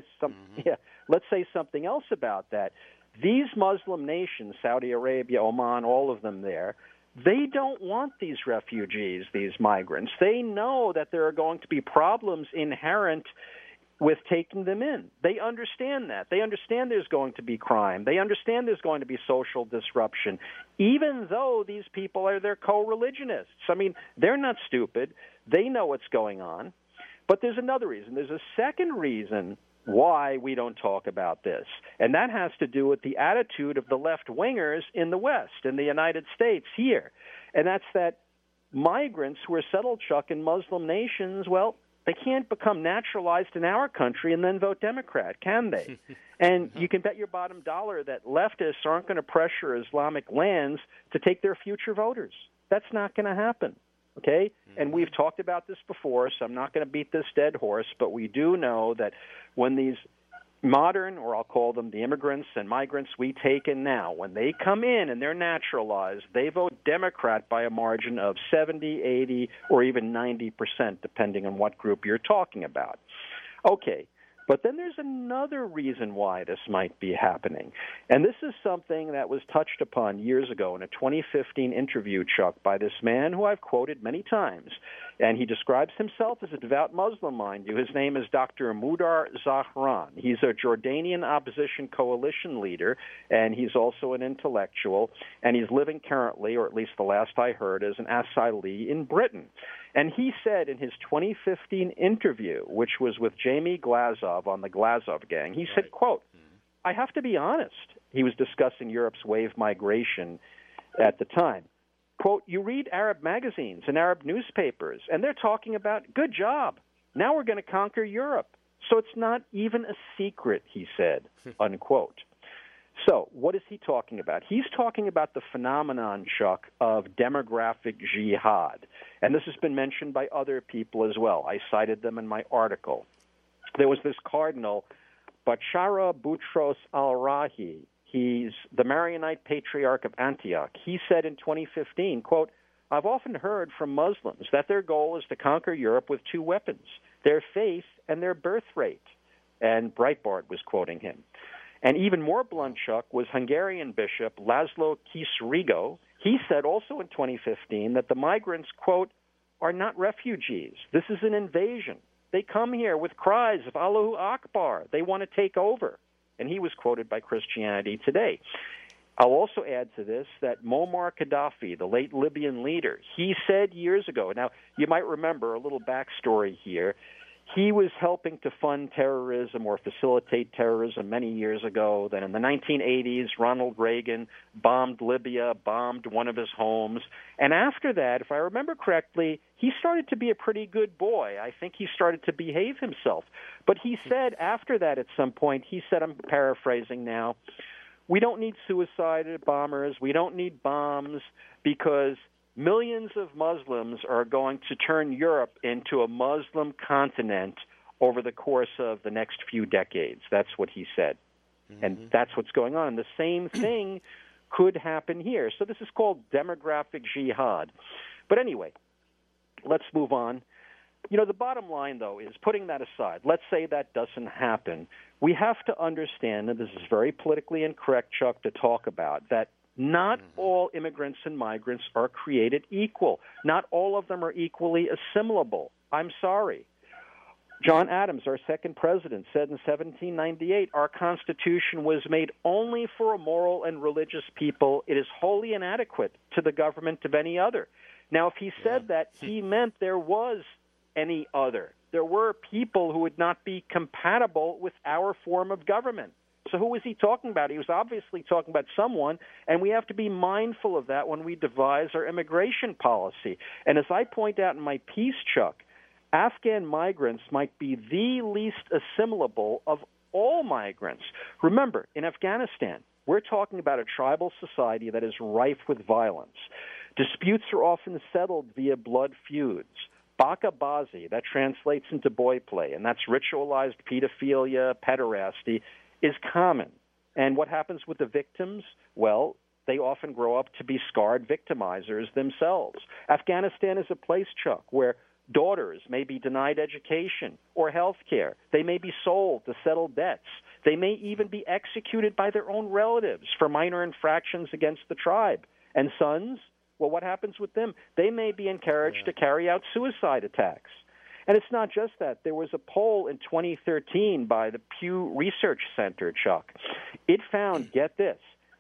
something else about that. These Muslim nations, Saudi Arabia, Oman, all of them there, they don't want these refugees, these migrants. They know that there are going to be problems inherent with taking them in. They understand that. They understand there's going to be crime. They understand there's going to be social disruption, even though these people are their co-religionists. I mean, they're not stupid. They know what's going on. But there's another reason. There's a second reason why we don't talk about this, and that has to do with the attitude of the left-wingers in the West, in the United States here, and that's that migrants who are settled, Chuck, in Muslim nations, well, they can't become naturalized in our country and then vote Democrat, can they? And you can bet your bottom dollar that leftists aren't going to pressure Islamic lands to take their future voters. That's not going to happen. Okay? And we've talked about this before, so I'm not going to beat this dead horse, but we do know that when these modern, or I'll call them the immigrants and migrants we take in now, when they come in and they're naturalized, they vote Democrat by a margin of 70, 80, or even 90%, depending on what group you're talking about. Okay. But then there's another reason why this might be happening. And this is something that was touched upon years ago in a 2015 interview, Chuck, by this man who I've quoted many times. And he describes himself as a devout Muslim, mind you. His name is Dr. Mudar Zahran. He's a Jordanian opposition coalition leader, and he's also an intellectual. And he's living currently, or at least the last I heard, as an asylee in Britain. And he said in his 2015 interview, which was with Jamie Glazov on the Glazov gang, he said, quote, I have to be honest. He was discussing Europe's wave migration at the time. Quote, you read Arab magazines and Arab newspapers, and they're talking about, good job, now we're going to conquer Europe. So it's not even a secret, he said, unquote. So what is he talking about? He's talking about the phenomenon, Chuck, of demographic jihad. And this has been mentioned by other people as well. I cited them in my article. There was this cardinal, Bachara Boutros al-Rahi. He's the Maronite Patriarch of Antioch. He said in 2015, quote, I've often heard from Muslims that their goal is to conquer Europe with two weapons, their faith and their birth rate. And Breitbart was quoting him. And even more blunt, Chuck, was Hungarian Bishop Laszlo Kisrigo. He said also in 2015 that the migrants, quote, are not refugees. This is an invasion. They come here with cries of Allahu Akbar. They want to take over. And he was quoted by Christianity Today. I'll also add to this that Muammar Gaddafi, the late Libyan leader, he said years ago, now you might remember a little backstory here, he was helping to fund terrorism or facilitate terrorism many years ago. Then in the 1980s, Ronald Reagan bombed Libya, bombed one of his homes. And after that, if I remember correctly, he started to be a pretty good boy. I think he started to behave himself. But he said after that at some point, he said, I'm paraphrasing now, we don't need suicide bombers, we don't need bombs, because millions of Muslims are going to turn Europe into a Muslim continent over the course of the next few decades. That's what he said. And that's what's going on. And the same thing could happen here. So this is called demographic jihad. But anyway, let's move on. You know, the bottom line, though, is putting that aside. Let's say that doesn't happen. We have to understand, and this is very politically incorrect, Chuck, to talk about, that not all immigrants and migrants are created equal. Not all of them are equally assimilable. I'm sorry. John Adams, our second president, said in 1798, our Constitution was made only for a moral and religious people. It is wholly inadequate to the government of any other. Now, if he said that, he meant there was any other. There were people who would not be compatible with our form of government. So who was he talking about? He was obviously talking about someone, and we have to be mindful of that when we devise our immigration policy. And as I point out in my piece, Chuck, Afghan migrants might be the least assimilable of all migrants. Remember, in Afghanistan, we're talking about a tribal society that is rife with violence. Disputes are often settled via blood feuds. Baka-bazi, that translates into boy play, and that's ritualized pedophilia, pederasty, is common. And what happens with the victims? Well, they often grow up to be scarred victimizers themselves. Afghanistan is a place, Chuck, where daughters may be denied education or health care. They may be sold to settle debts. They may even be executed by their own relatives for minor infractions against the tribe. And sons, well, what happens with them? They may be encouraged to carry out suicide attacks. And it's not just that. There was a poll in 2013 by the Pew Research Center, Chuck. It found, get this,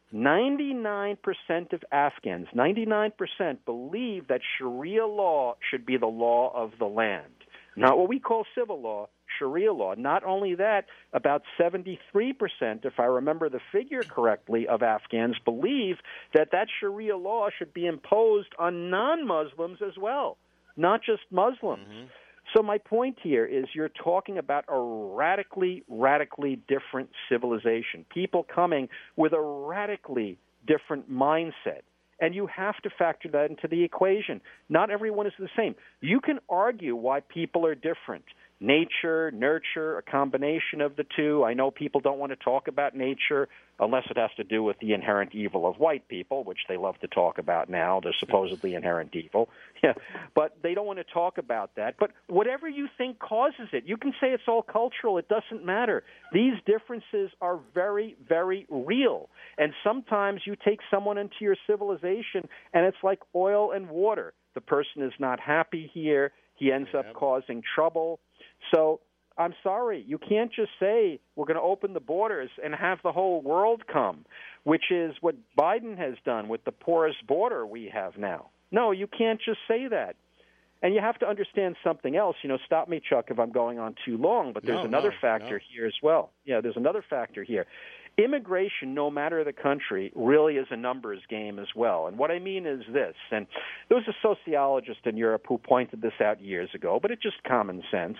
99% of Afghans, 99% believe that Sharia law should be the law of the land. Not what we call civil law, Sharia law. Not only that, about 73%, if I remember the figure correctly, of Afghans believe that Sharia law should be imposed on non-Muslims as well, not just Muslims. Mm-hmm. So my point here is you're talking about a radically, radically different civilization, people coming with a radically different mindset. And you have to factor that into the equation. Not everyone is the same. You can argue why people are different. Nature, nurture, a combination of the two. I know people don't want to talk about nature unless it has to do with the inherent evil of white people, which they love to talk about now, the supposedly inherent evil. Yeah, but they don't want to talk about that. But whatever you think causes it, you can say it's all cultural. It doesn't matter. These differences are very, very real. And sometimes you take someone into your civilization, and it's like oil and water. The person is not happy here. He ends up causing trouble. So I'm sorry, you can't just say we're going to open the borders and have the whole world come, which is what Biden has done with the porous border we have now. No, you can't just say that. And you have to understand something else. You know, stop me, Chuck, if I'm going on too long, but there's another factor here as well. Yeah, there's another factor here. Immigration, no matter the country, really is a numbers game as well. And what I mean is this, and there was a sociologist in Europe who pointed this out years ago, but it's just common sense.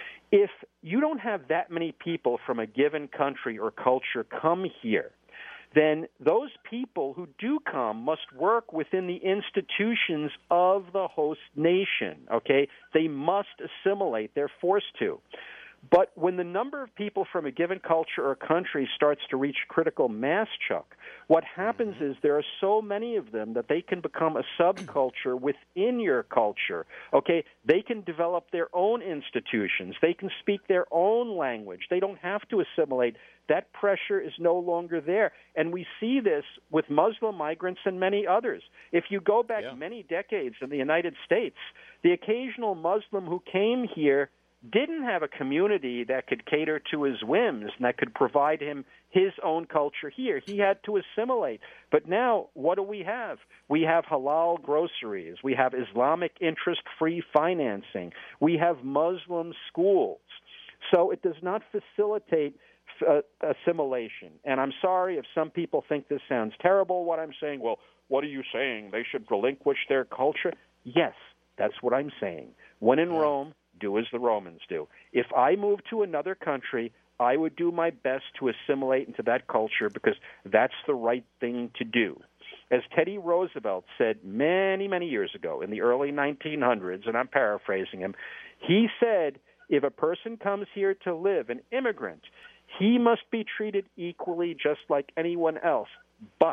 If you don't have that many people from a given country or culture come here, then those people who do come must work within the institutions of the host nation, okay? They must assimilate. They're forced to. But when the number of people from a given culture or country starts to reach critical mass, Chuck, what happens is there are so many of them that they can become a subculture within your culture. Okay, they can develop their own institutions. They can speak their own language. They don't have to assimilate. That pressure is no longer there. And we see this with Muslim migrants and many others. If you go back many decades in the United States, the occasional Muslim who came here didn't have a community that could cater to his whims and that could provide him his own culture here. He had to assimilate. But now, what do we have? We have halal groceries. We have Islamic interest-free financing. We have Muslim schools. So it does not facilitate assimilation. And I'm sorry if some people think this sounds terrible, what I'm saying. Well, what are you saying? They should relinquish their culture? Yes, that's what I'm saying. When in Rome, do as the Romans do. If I move to another country, I would do my best to assimilate into that culture because that's the right thing to do. As Teddy Roosevelt said many, many years ago in the early 1900s, and I'm paraphrasing him, he said, if a person comes here to live, an immigrant, he must be treated equally just like anyone else. But,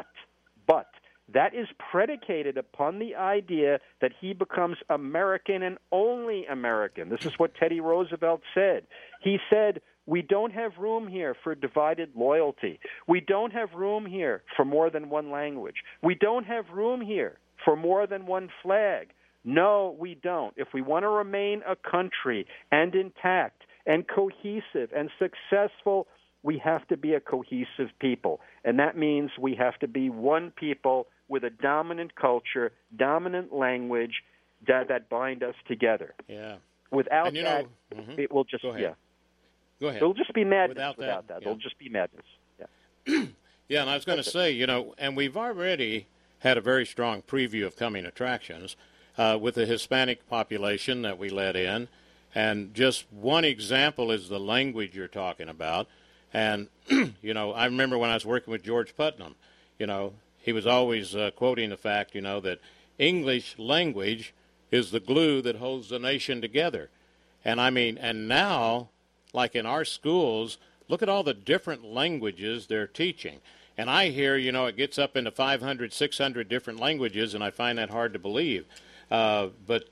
that is predicated upon the idea that he becomes American and only American. This is what Teddy Roosevelt said. He said, we don't have room here for divided loyalty. We don't have room here for more than one language. We don't have room here for more than one flag. No, we don't. If we want to remain a country and intact and cohesive and successful, we have to be a cohesive people. And that means we have to be one people with a dominant culture, dominant language that bind us together. Yeah. Without that, it will just, Go ahead. Go ahead. It'll just be madness without that. It'll just be madness. Yeah, and I was going to say, and we've already had a very strong preview of coming attractions with the Hispanic population that we let in. And just one example is the language you're talking about. And, I remember when I was working with George Putnam, he was always quoting the fact, that English language is the glue that holds the nation together. And and now, like in our schools, look at all the different languages they're teaching. And I hear, it gets up into 500, 600 different languages, and I find that hard to believe. But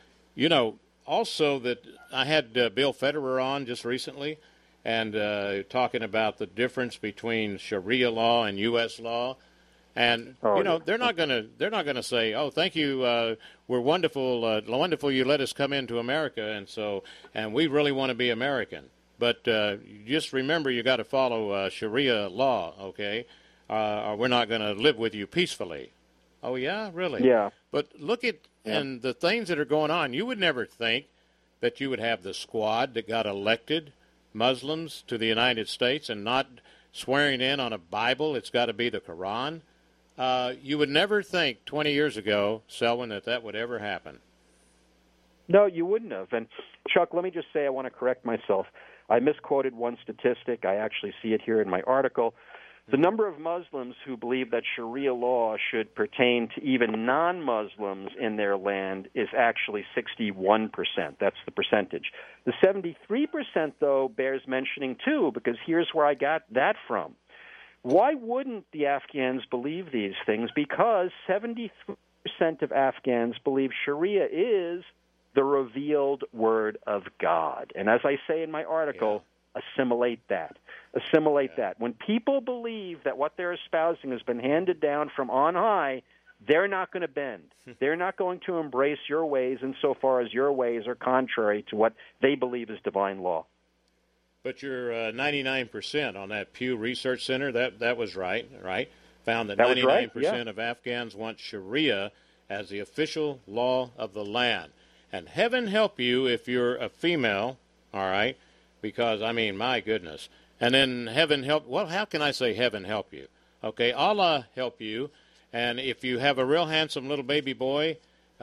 also that I had Bill Federer on just recently, and talking about the difference between Sharia law and U.S. law. And they're not going to say, "Oh, thank you, we're wonderful, wonderful you let us come into America, and we really want to be American." But just remember, you got to follow Sharia law, okay? Or we're not going to live with you peacefully. Oh yeah, really? Yeah. But look at and the things that are going on. You would never think that you would have the squad that got elected Muslims to the United States and not swearing in on a Bible. It's got to be the Quran. You would never think 20 years ago, Selwyn, that would ever happen. No, you wouldn't have. And, Chuck, let me just say I want to correct myself. I misquoted one statistic. I actually see it here in my article. The number of Muslims who believe that Sharia law should pertain to even non-Muslims in their land is actually 61%. That's the percentage. The 73%, though, bears mentioning, too, because here's where I got that from. Why wouldn't the Afghans believe these things? Because 73% of Afghans believe Sharia is the revealed word of God. And as I say in my article, assimilate that. Assimilate that. When people believe that what they're espousing has been handed down from on high, they're not going to bend. They're not going to embrace your ways insofar as your ways are contrary to what they believe is divine law. But you're 99% on that Pew Research Center. That was right? Found that 99% of Afghans want Sharia as the official law of the land. And heaven help you if you're a female, all right? Because, my goodness. And then heaven help, well, how can I say heaven help you? Okay, Allah help you. And if you have a real handsome little baby boy,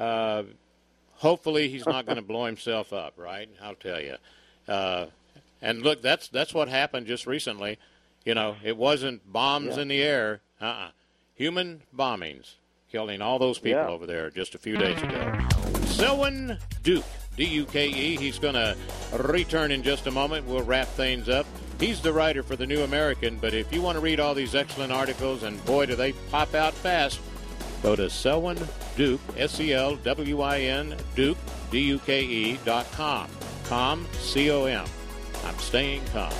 hopefully he's not going to blow himself up, right? I'll tell you. And look, that's what happened just recently. It wasn't bombs in the air. Human bombings, killing all those people over there just a few days ago. Selwyn Duke, D-U-K-E. He's going to return in just a moment. We'll wrap things up. He's the writer for The New American, but if you want to read all these excellent articles, and boy, do they pop out fast, go to Selwyn Duke, S-E-L-W-I-N, Duke, D-U-K-E.com. Com, C-O-M. I'm staying calm.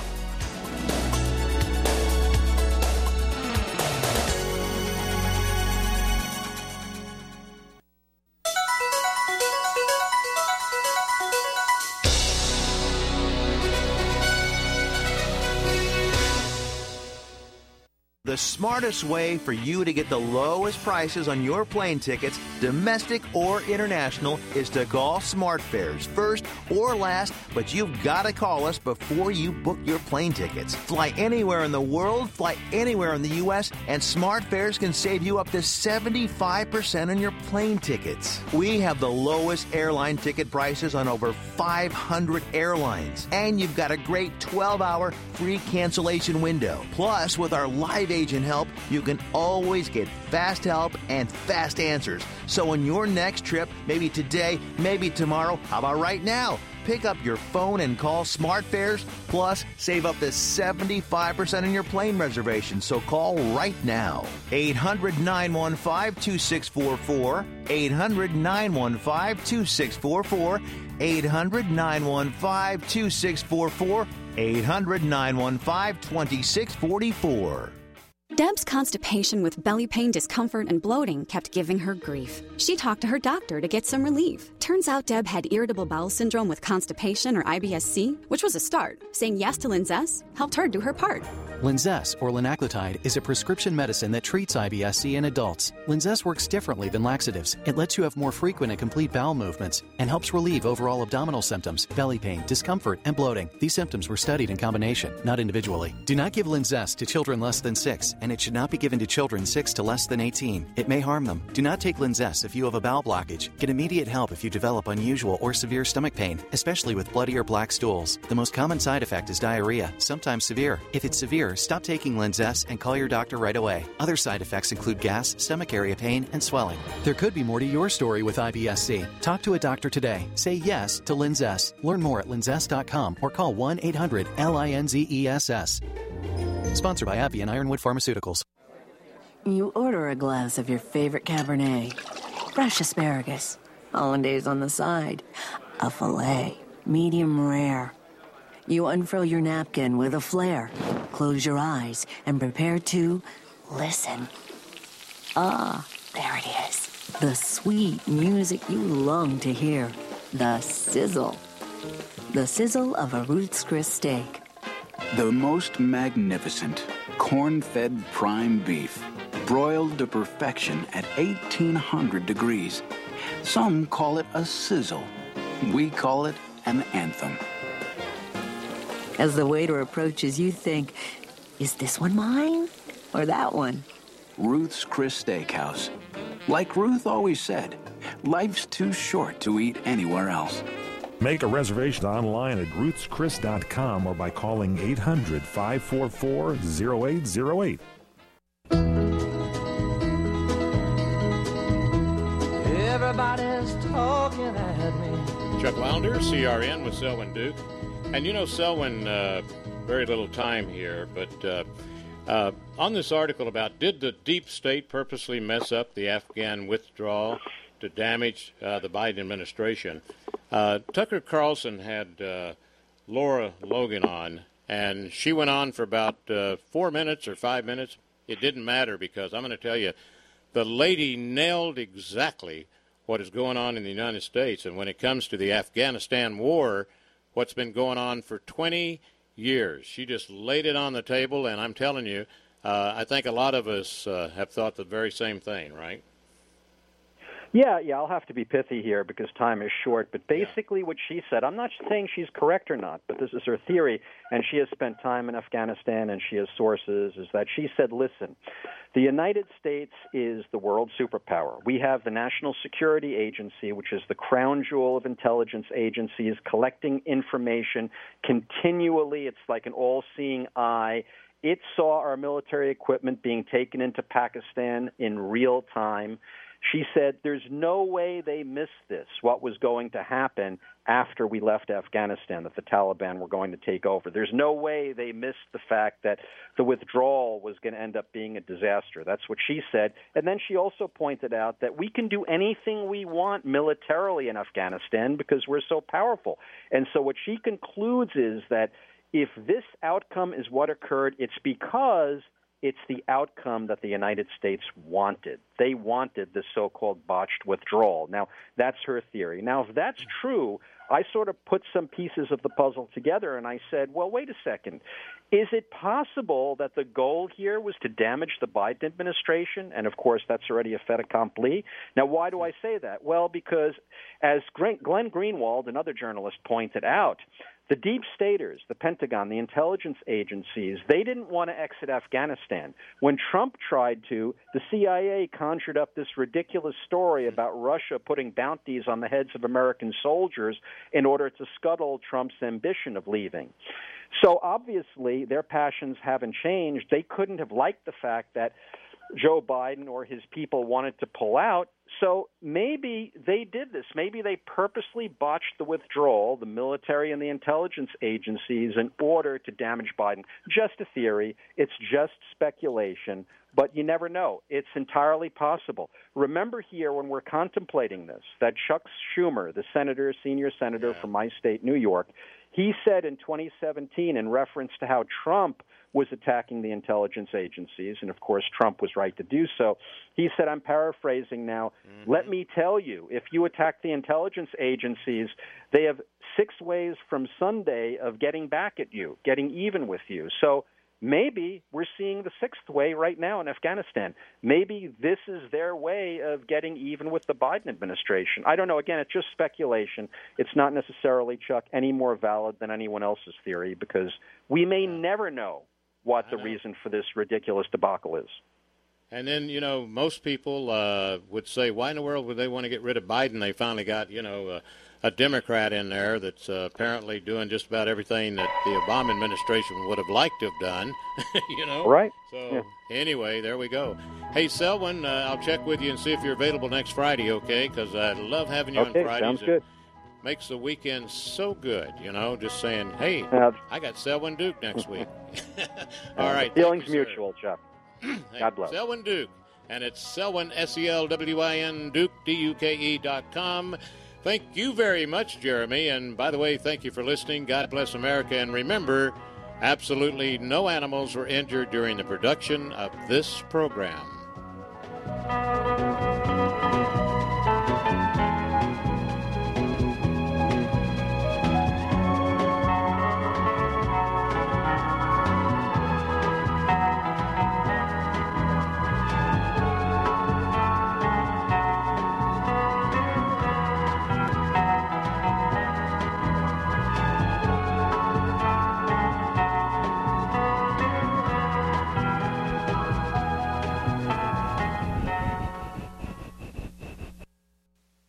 The smartest way for you to get the lowest prices on your plane tickets, domestic or international, is to call SmartFares. First or last, but you've got to call us before you book your plane tickets. Fly anywhere in the world, fly anywhere in the U.S., and SmartFares can save you up to 75% on your plane tickets. We have the lowest airline ticket prices on over 500 airlines, and you've got a great 12-hour free cancellation window. Plus, with our live agent help, you can always get fast help and fast answers. So on your next trip, maybe today, maybe tomorrow, how about right now? Pick up your phone and call SmartFares, plus save up to 75% on your plane reservation. So call right now. 800-915-2644. 800-915-2644. 800-915-2644. 800-915-2644. Deb's constipation with belly pain, discomfort, and bloating kept giving her grief. She talked to her doctor to get some relief. Turns out Deb had irritable bowel syndrome with constipation, or IBS-C, which was a start. Saying yes to Linzess helped her do her part. Linzess, or linaclotide, is a prescription medicine that treats IBS-C in adults. Linzess works differently than laxatives. It lets you have more frequent and complete bowel movements and helps relieve overall abdominal symptoms, belly pain, discomfort, and bloating. These symptoms were studied in combination, not individually. Do not give Linzess to children less than 6, and it should not be given to children 6 to less than 18. It may harm them. Do not take Linzess if you have a bowel blockage. Get immediate help if you develop unusual or severe stomach pain, especially with bloody or black stools. The most common side effect is diarrhea, sometimes severe. If it's severe, fever, stop taking Linzess and call your doctor right away. Other side effects include gas, stomach area pain, and swelling. There could be more to your story with IBS-C. Talk to a doctor today. Say yes to Linzess. Learn more at linzess.com or call 1-800-LINZESS. Sponsored by AbbVie and Ironwood Pharmaceuticals. You order a glass of your favorite Cabernet, fresh asparagus, hollandaise on the side, a filet, medium rare. You unfurl your napkin with a flair, close your eyes, and prepare to listen. Ah, there it is. The sweet music you long to hear. The sizzle. The sizzle of a Ruth's Chris steak. The most magnificent corn-fed prime beef, broiled to perfection at 1,800 degrees. Some call it a sizzle. We call it an anthem. As the waiter approaches, you think, is this one mine or that one? Ruth's Chris Steakhouse. Like Ruth always said, life's too short to eat anywhere else. Make a reservation online at ruthschris.com or by calling 800-544-0808. Everybody's talking at me. Chuck Lounder, CRN with Selwyn Duke. And you know, Selwyn, very little time here, but on this article about did the deep state purposely mess up the Afghan withdrawal to damage the Biden administration, Tucker Carlson had Laura Logan on, and she went on for about 4 minutes or 5 minutes. It didn't matter because I'm going to tell you, the lady nailed exactly what is going on in the United States. And when it comes to the Afghanistan war, what's been going on for 20 years, she just laid it on the table. And I'm telling you, I think a lot of us have thought the very same thing, right? Yeah, I'll have to be pithy here because time is short. But basically what she said, I'm not saying she's correct or not, but this is her theory, and she has spent time in Afghanistan and she has sources, is that she said, listen, the United States is the world superpower. We have the National Security Agency, which is the crown jewel of intelligence agencies, collecting information continually. It's like an all-seeing eye. It saw our military equipment being taken into Pakistan in real time. She said there's no way they missed this, what was going to happen after we left Afghanistan, that the Taliban were going to take over. There's no way they missed the fact that the withdrawal was going to end up being a disaster. That's what she said. And then she also pointed out that we can do anything we want militarily in Afghanistan because we're so powerful. And so what she concludes is that if this outcome is what occurred, it's because it's the outcome that the United States wanted. They wanted this so-called botched withdrawal. Now, that's her theory. Now, if that's true, I sort of put some pieces of the puzzle together, and I said, well, wait a second. Is it possible that the goal here was to damage the Biden administration? And, of course, that's already a fait accompli. Now, why do I say that? Well, because as Glenn Greenwald, another journalist, pointed out, the deep staters, the Pentagon, the intelligence agencies, they didn't want to exit Afghanistan. When Trump tried to, the CIA conjured up this ridiculous story about Russia putting bounties on the heads of American soldiers in order to scuttle Trump's ambition of leaving. So obviously their passions haven't changed. They couldn't have liked the fact that Joe Biden or his people wanted to pull out. So maybe they did this. Maybe they purposely botched the withdrawal, the military and the intelligence agencies, in order to damage Biden. Just a theory. It's just speculation. But you never know. It's entirely possible. Remember here when we're contemplating this that Chuck Schumer, the senator, senior senator from my state, New York, he said in 2017 in reference to how Trump was attacking the intelligence agencies, and of course Trump was right to do so. He said, I'm paraphrasing now, let me tell you, if you attack the intelligence agencies, they have 6 ways from Sunday of getting back at you, getting even with you. So maybe we're seeing the 6th way right now in Afghanistan. Maybe this is their way of getting even with the Biden administration. I don't know. Again, it's just speculation. It's not necessarily, Chuck, any more valid than anyone else's theory because we may never know what the reason for this ridiculous debacle is. And then, you know, most people would say, why in the world would they want to get rid of Biden? They finally got, a Democrat in there that's apparently doing just about everything that the Obama administration would have liked to have done, you know? Right. So, anyway, there we go. Hey, Selwyn, I'll check with you and see if you're available next Friday, okay? Because I love having you on Fridays. Sounds good. Makes the weekend so good, you know, just saying, hey, I got Selwyn Duke next week. All right. Feelings mutual, Chuck. God bless. Selwyn Duke. And it's Selwyn, S-E-L-W-I-N, Duke, D-U-K-E.com. Thank you very much, Jeremy. And by the way, thank you for listening. God bless America. And remember, absolutely no animals were injured during the production of this program.